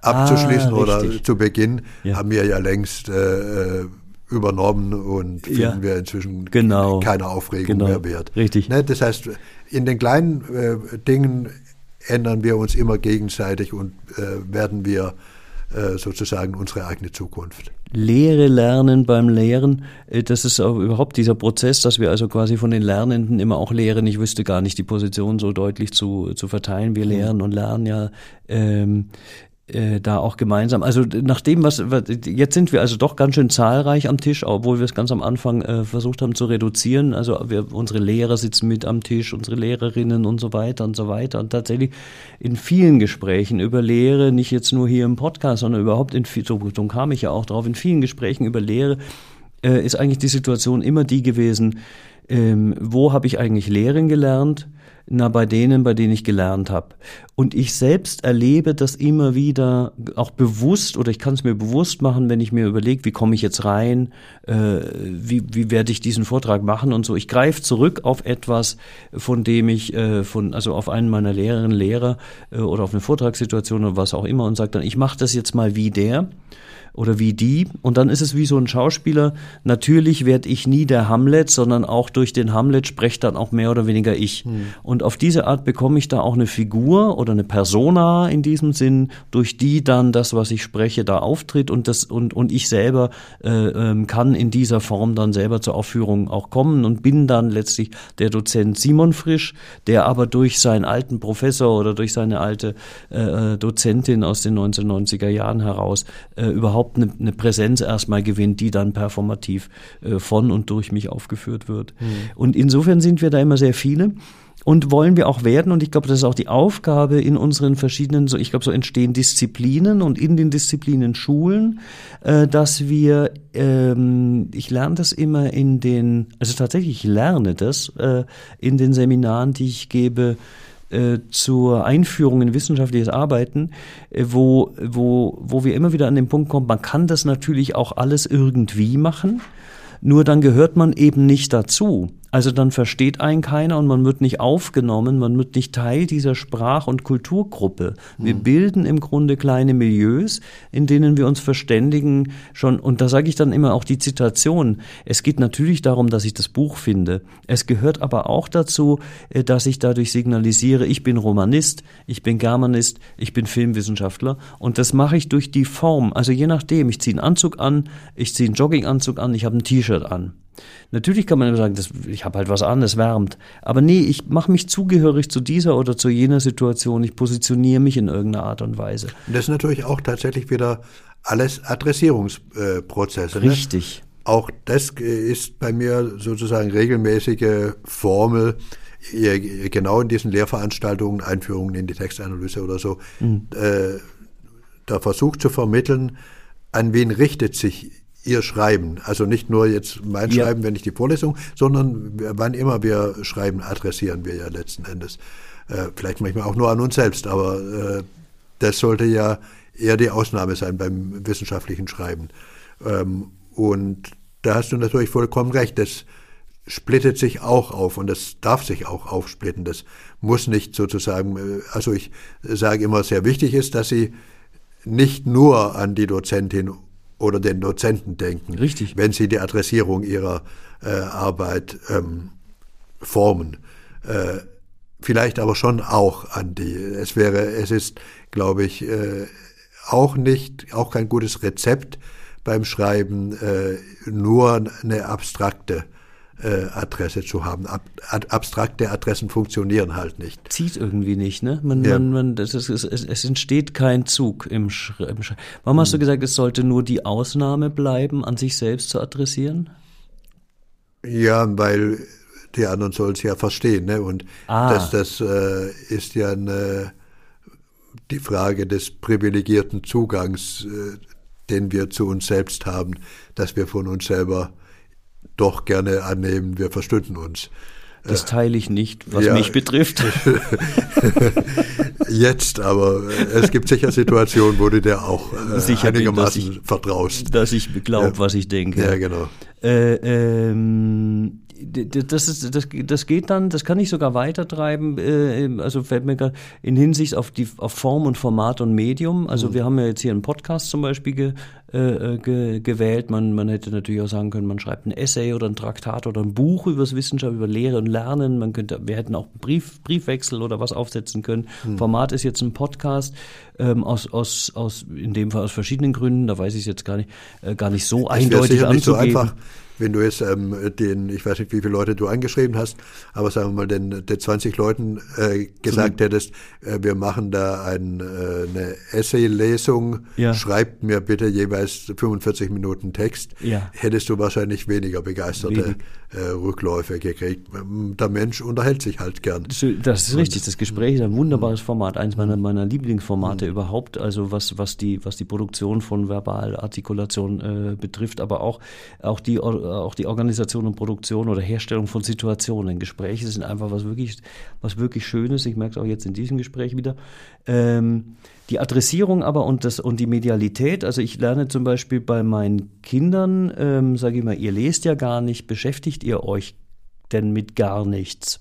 abzuschließen ah, oder richtig. zu Beginn, ja. haben wir ja längst äh, übernommen und finden ja. wir inzwischen genau. keine Aufregung genau. mehr wert. Richtig. Ne? Das heißt, in den kleinen äh, Dingen ändern wir uns immer gegenseitig und äh, werden wir äh, sozusagen unsere eigene Zukunft. Lehre lernen beim Lehren, das ist auch überhaupt dieser Prozess, dass wir also quasi von den Lernenden immer auch lehren. Ich wüsste gar nicht, die Position so deutlich zu, zu verteilen. Wir lehren und lernen ja ähm, äh, da auch gemeinsam. Also nach dem, was, jetzt sind wir also doch ganz schön zahlreich am Tisch, obwohl wir es ganz am Anfang äh, versucht haben zu reduzieren. Also wir, unsere Lehrer sitzen mit am Tisch, unsere Lehrerinnen und so weiter und so weiter. Und tatsächlich in vielen Gesprächen über Lehre, nicht jetzt nur hier im Podcast, sondern überhaupt in viel, so, so kam ich ja auch drauf, in vielen Gesprächen über Lehre äh, ist eigentlich die Situation immer die gewesen, ähm, wo habe ich eigentlich Lehren gelernt? Na, bei denen, bei denen ich gelernt habe. Und ich selbst erlebe das immer wieder auch bewusst, oder ich kann es mir bewusst machen, wenn ich mir überlege, wie komme ich jetzt rein, äh, wie, wie werde ich diesen Vortrag machen und so. Ich greife zurück auf etwas, von dem ich, äh, von also auf einen meiner Lehrerinnen, Lehrer äh, oder auf eine Vortragssituation oder was auch immer und sage dann, ich mache das jetzt mal wie der oder wie die. Und dann ist es wie so ein Schauspieler. Natürlich werde ich nie der Hamlet, sondern auch durch den Hamlet sprecht dann auch mehr oder weniger ich. Hm. Und auf diese Art bekomme ich da auch eine Figur oder eine Persona in diesem Sinn, durch die dann das, was ich spreche, da auftritt und das und und ich selber äh, ähm, kann in dieser Form dann selber zur Aufführung auch kommen und bin dann letztlich der Dozent Simon Frisch, der aber durch seinen alten Professor oder durch seine alte äh, Dozentin aus den neunzehnhundertneunziger Jahren heraus äh, überhaupt Eine, eine Präsenz erstmal gewinnt, die dann performativ äh, von und durch mich aufgeführt wird. Mhm. Und insofern sind wir da immer sehr viele und wollen wir auch werden. Und ich glaube, das ist auch die Aufgabe in unseren verschiedenen, so ich glaube, so entstehen Disziplinen und in den Disziplinen Schulen, äh, dass wir, ähm, ich lerne das immer in den, also tatsächlich ich lerne das äh, in den Seminaren, die ich gebe, zur Einführung in wissenschaftliches Arbeiten, wo, wo, wo wir immer wieder an den Punkt kommen, man kann das natürlich auch alles irgendwie machen, nur dann gehört man eben nicht dazu. Also dann versteht einen keiner und man wird nicht aufgenommen, man wird nicht Teil dieser Sprach- und Kulturgruppe. Wir mhm. bilden im Grunde kleine Milieus, in denen wir uns verständigen schon. Und da sage ich dann immer auch die Zitation. Es geht natürlich darum, dass ich das Buch finde. Es gehört aber auch dazu, dass ich dadurch signalisiere, ich bin Romanist, ich bin Germanist, ich bin Filmwissenschaftler. Und das mache ich durch die Form. Also je nachdem, ich ziehe einen Anzug an, ich ziehe einen Jogginganzug an, ich habe ein T-Shirt an. Natürlich kann man immer sagen, das, ich habe halt was an, es wärmt. Aber nee, ich mache mich zugehörig zu dieser oder zu jener Situation. Ich positioniere mich in irgendeiner Art und Weise. Und das ist natürlich auch tatsächlich wieder alles Adressierungsprozesse. Richtig. Ne? Auch das ist bei mir sozusagen regelmäßige Formel, genau in diesen Lehrveranstaltungen, Einführungen in die Textanalyse oder so, mhm. äh, da versucht zu vermitteln, an wen richtet sich Ihr Schreiben, also nicht nur jetzt mein ja. Schreiben, wenn ich die Vorlesung, sondern wann immer wir schreiben, adressieren wir ja letzten Endes. Äh, vielleicht manchmal auch nur an uns selbst, aber äh, das sollte ja eher die Ausnahme sein beim wissenschaftlichen Schreiben. Ähm, und da hast du natürlich vollkommen recht, das splittet sich auch auf und das darf sich auch aufsplitten. Das muss nicht sozusagen, also ich sage immer, sehr wichtig ist, dass sie nicht nur an die Dozentin oder den Dozenten denken, Richtig. wenn sie die Adressierung ihrer äh, Arbeit ähm, formen. Äh, vielleicht aber schon auch an die. Es wäre, es ist, glaube ich, äh, auch nicht, auch kein gutes Rezept beim Schreiben, äh, nur eine abstrakte äh, Adresse zu haben. Ab, ad, abstrakte Adressen funktionieren halt nicht. Zieht irgendwie nicht, ne? Man, ja. man, man, das ist, es, es entsteht kein Zug im Schreiben. Warum hast du gesagt, es sollte nur die Ausnahme bleiben, an sich selbst zu adressieren? Ja, weil die anderen sollen es ja verstehen, ne? Und ah. das, das äh, ist ja eine, die Frage des privilegierten Zugangs, äh, den wir zu uns selbst haben, dass wir von uns selber doch gerne annehmen, wir verstünden uns. Das teile ich nicht, was ja, mich betrifft. Jetzt, aber es gibt sicher Situationen, wo du dir auch äh, sicher einigermaßen bin, dass ich, vertraust. Dass ich glaube, ja. was ich denke. Ja, genau. Äh, ähm, Das, ist, das, das geht dann, das kann ich sogar weitertreiben, äh, also fällt mir gerade in Hinsicht auf die auf Form und Format und Medium. Also mhm. wir haben ja jetzt hier einen Podcast zum Beispiel ge, äh, ge, gewählt. Man, man hätte natürlich auch sagen können, man schreibt ein Essay oder ein Traktat oder ein Buch über das Wissenschaft, über Lehre und Lernen. Man könnte, wir hätten auch einen Brief, Briefwechsel oder was aufsetzen können. Mhm. Format ist jetzt ein Podcast, ähm, aus, aus, aus, in dem Fall aus verschiedenen Gründen, da weiß ich es jetzt gar nicht, äh, gar nicht so das eindeutig anzugeben. Nicht so einfach. Wenn du jetzt ähm, den, ich weiß nicht, wie viele Leute du angeschrieben hast, aber sagen wir mal, den, den zwanzig Leuten äh, gesagt so, hättest, äh, wir machen da ein, äh, eine Essay-Lesung, ja. schreibt mir bitte jeweils fünfundvierzig Minuten Text, ja. hättest du wahrscheinlich weniger begeisterte äh, Rückläufe gekriegt. Der Mensch unterhält sich halt gern. Das ist richtig, das Gespräch ist ein wunderbares Format, eines meiner, meiner Lieblingsformate mhm. überhaupt, also was, was, die, was die Produktion von Verbalartikulation äh, betrifft, aber auch, auch die auch die Organisation und Produktion oder Herstellung von Situationen. Gespräche sind einfach was wirklich, was wirklich Schönes. Ich merke es auch jetzt in diesem Gespräch wieder. Ähm, die Adressierung aber und das und die Medialität. Also ich lerne zum Beispiel bei meinen Kindern, ähm, sage ich mal, ihr lest ja gar nicht, beschäftigt ihr euch denn mit gar nichts?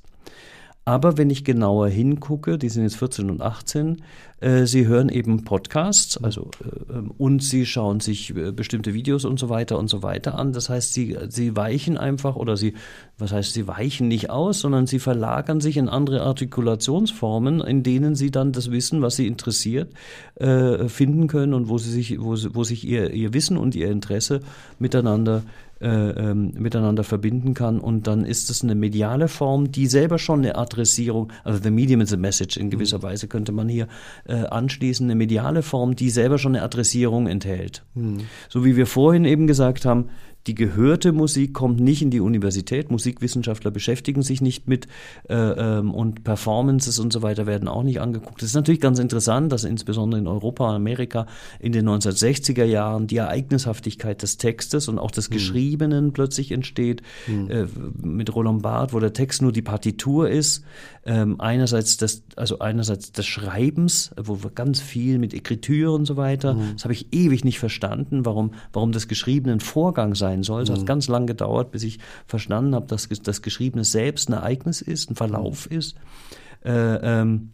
Aber wenn ich genauer hingucke, die sind jetzt vierzehn und achtzehn, äh, sie hören eben Podcasts, also äh, und sie schauen sich äh, bestimmte Videos und so weiter und so weiter an. Das heißt, sie sie weichen einfach oder sie, was heißt, sie weichen nicht aus, sondern sie verlagern sich in andere Artikulationsformen, in denen sie dann das Wissen, was sie interessiert, äh, finden können und wo sie sich, wo, wo sich ihr ihr Wissen und ihr Interesse miteinander Äh, ähm, miteinander verbinden kann, und dann ist es eine mediale Form, die selber schon eine Adressierung, also the medium is a message in gewisser mhm. Weise könnte man hier äh, anschließen, eine mediale Form, die selber schon eine Adressierung enthält. Mhm. So wie wir vorhin eben gesagt haben, die gehörte Musik kommt nicht in die Universität, Musikwissenschaftler beschäftigen sich nicht mit äh, ähm, und Performances und so weiter werden auch nicht angeguckt. Das ist natürlich ganz interessant, dass insbesondere in Europa und Amerika in den neunzehnhundertsechziger Jahren die Ereignishaftigkeit des Textes und auch des mhm. Geschriebenen plötzlich entsteht, mhm. äh, mit Roland Barthes, wo der Text nur die Partitur ist, ähm, einerseits das, also einerseits des Schreibens, wo wir ganz viel mit Ekritur und so weiter, mhm. das habe ich ewig nicht verstanden, warum, warum das Geschriebene ein Vorgang sein soll. Es mhm. hat ganz lang gedauert, bis ich verstanden habe, dass das Geschriebene selbst ein Ereignis ist, ein Verlauf mhm. ist. Äh, ähm,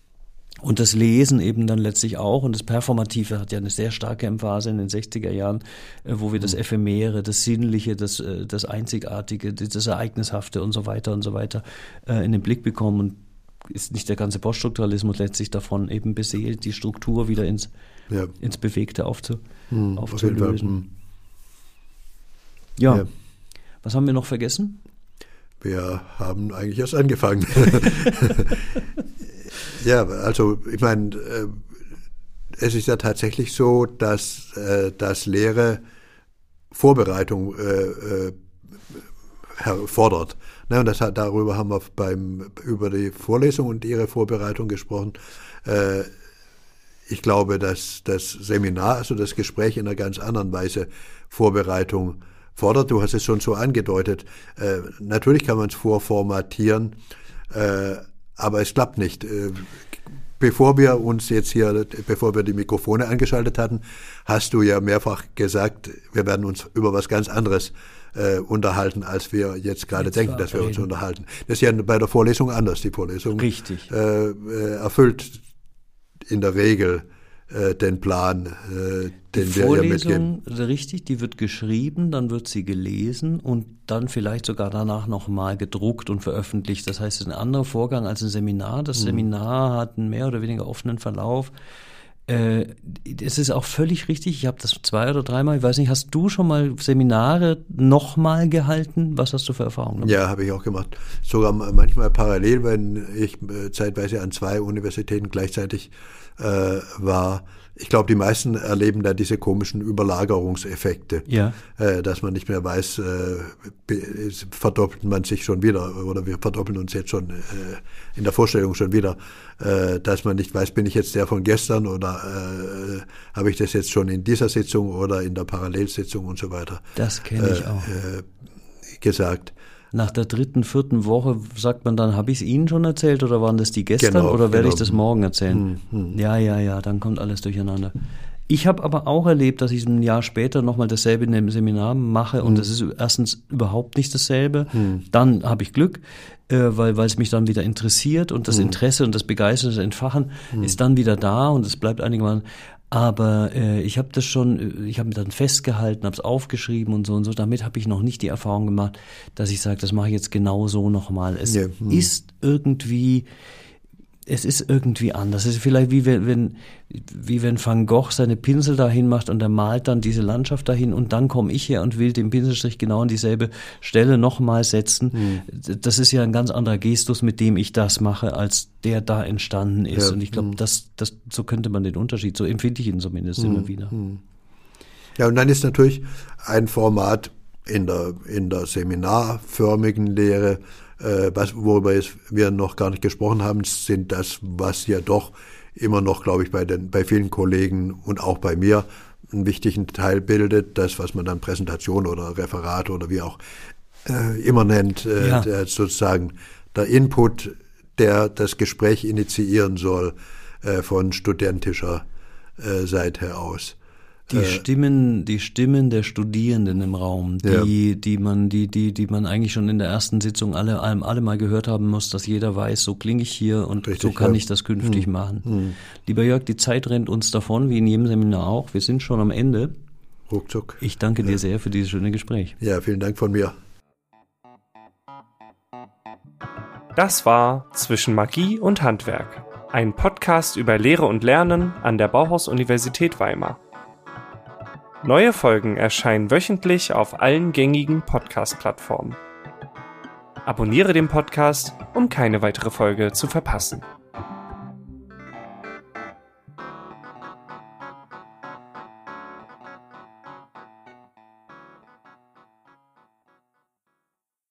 und das Lesen eben dann letztlich auch. Und das Performative hat ja eine sehr starke Emphase in den sechziger Jahren, äh, wo wir mhm. das Ephemere, das Sinnliche, das, äh, das Einzigartige, das Ereignishafte und so weiter und so weiter äh, in den Blick bekommen. Und ist nicht der ganze Poststrukturalismus letztlich davon eben beseelt, die Struktur wieder ins, ja. ins Bewegte aufzu, mhm, aufzulösen. Ja. ja, was haben wir noch vergessen? Wir haben eigentlich erst angefangen. Ja, also ich meine, äh, es ist ja tatsächlich so, dass, äh, dass Lehre Vorbereitung äh, äh, fordert. Ne, und das hat, darüber haben wir beim, über die Vorlesung und ihre Vorbereitung gesprochen. Äh, ich glaube, dass das Seminar, also das Gespräch in einer ganz anderen Weise Vorbereitung fordert. Du hast es schon so angedeutet. Äh, natürlich kann man es vorformatieren, äh, aber es klappt nicht. Äh, bevor wir uns jetzt hier, bevor wir die Mikrofone angeschaltet hatten, hast du ja mehrfach gesagt, wir werden uns über was ganz anderes äh, unterhalten, als wir jetzt gerade jetzt denken, dass wir uns unterhalten. Das ist ja bei der Vorlesung anders. Die Vorlesung Richtig. Äh, äh, erfüllt in der Regel den Plan, den die wir ihr mitgeben. Richtig, die wird geschrieben, dann wird sie gelesen und dann vielleicht sogar danach nochmal gedruckt und veröffentlicht. Das heißt, es ist ein anderer Vorgang als ein Seminar. Das mhm. Seminar hat einen mehr oder weniger offenen Verlauf. Äh, es ist auch völlig richtig, ich habe das zwei oder dreimal, ich weiß nicht, hast du schon mal Seminare nochmal gehalten? Was hast du für Erfahrungen gemacht? Ja, habe ich auch gemacht. Sogar manchmal parallel, wenn ich äh, zeitweise an zwei Universitäten gleichzeitig äh, war. Ich glaube, die meisten erleben da diese komischen Überlagerungseffekte, ja. äh, dass man nicht mehr weiß, äh, verdoppelt man sich schon wieder oder wir verdoppeln uns jetzt schon äh, in der Vorstellung schon wieder, äh, dass man nicht weiß, bin ich jetzt der von gestern oder äh, habe ich das jetzt schon in dieser Sitzung oder in der Parallelsitzung und so weiter. Das kenne ich äh, auch. Äh, gesagt. Nach der dritten, vierten Woche sagt man dann, habe ich es Ihnen schon erzählt oder waren das die gestern genau, oder werde genau. ich das morgen erzählen? Hm, hm. Ja, ja, ja, dann kommt alles durcheinander. Ich habe aber auch erlebt, dass ich ein Jahr später nochmal dasselbe in dem Seminar mache und das ist erstens überhaupt nicht dasselbe. Hm. Dann habe ich Glück, äh, weil weil es mich dann wieder interessiert und das hm. Interesse und das Begeistern, das Entfachen hm. ist dann wieder da und es bleibt einigermaßen. Aber äh, ich habe das schon, ich habe mir dann festgehalten, habe es aufgeschrieben und so und so. Damit habe ich noch nicht die Erfahrung gemacht, dass ich sage, das mache ich jetzt genau so nochmal. Es ja. hm. ist irgendwie... Es ist irgendwie anders. Es ist vielleicht wie wenn, wenn, wie wenn Van Gogh seine Pinsel dahin macht und er malt dann diese Landschaft dahin und dann komme ich her und will den Pinselstrich genau an dieselbe Stelle nochmal setzen. Hm. Das ist ja ein ganz anderer Gestus, mit dem ich das mache, als der da entstanden ist. Ja. Und ich glaube, hm. das, das, so könnte man den Unterschied, so empfinde ich ihn zumindest hm. immer wieder. Hm. Ja, und dann ist natürlich ein Format in der, in der seminarförmigen Lehre, Was, worüber wir noch gar nicht gesprochen haben, sind das, was ja doch immer noch, glaube ich, bei den, bei vielen Kollegen und auch bei mir einen wichtigen Teil bildet, das, was man dann Präsentation oder Referat oder wie auch äh, immer nennt, äh, ja. der, sozusagen der Input, der das Gespräch initiieren soll, äh, von studentischer äh, Seite aus. Die äh, Stimmen, die Stimmen der Studierenden im Raum, die, ja. die man, die, die, die man eigentlich schon in der ersten Sitzung alle, alle, alle mal gehört haben muss, dass jeder weiß, so klinge ich hier und Richtig, so kann ja. ich das künftig hm. machen. Hm. Lieber Jörg, die Zeit rennt uns davon, wie in jedem Seminar auch. Wir sind schon am Ende. Ruckzuck. Ich danke ja. dir sehr für dieses schöne Gespräch. Ja, vielen Dank von mir. Das war Zwischen Magie und Handwerk, ein Podcast über Lehre und Lernen an der Bauhaus-Universität Weimar. Neue Folgen erscheinen wöchentlich auf allen gängigen Podcast-Plattformen. Abonniere den Podcast, um keine weitere Folge zu verpassen.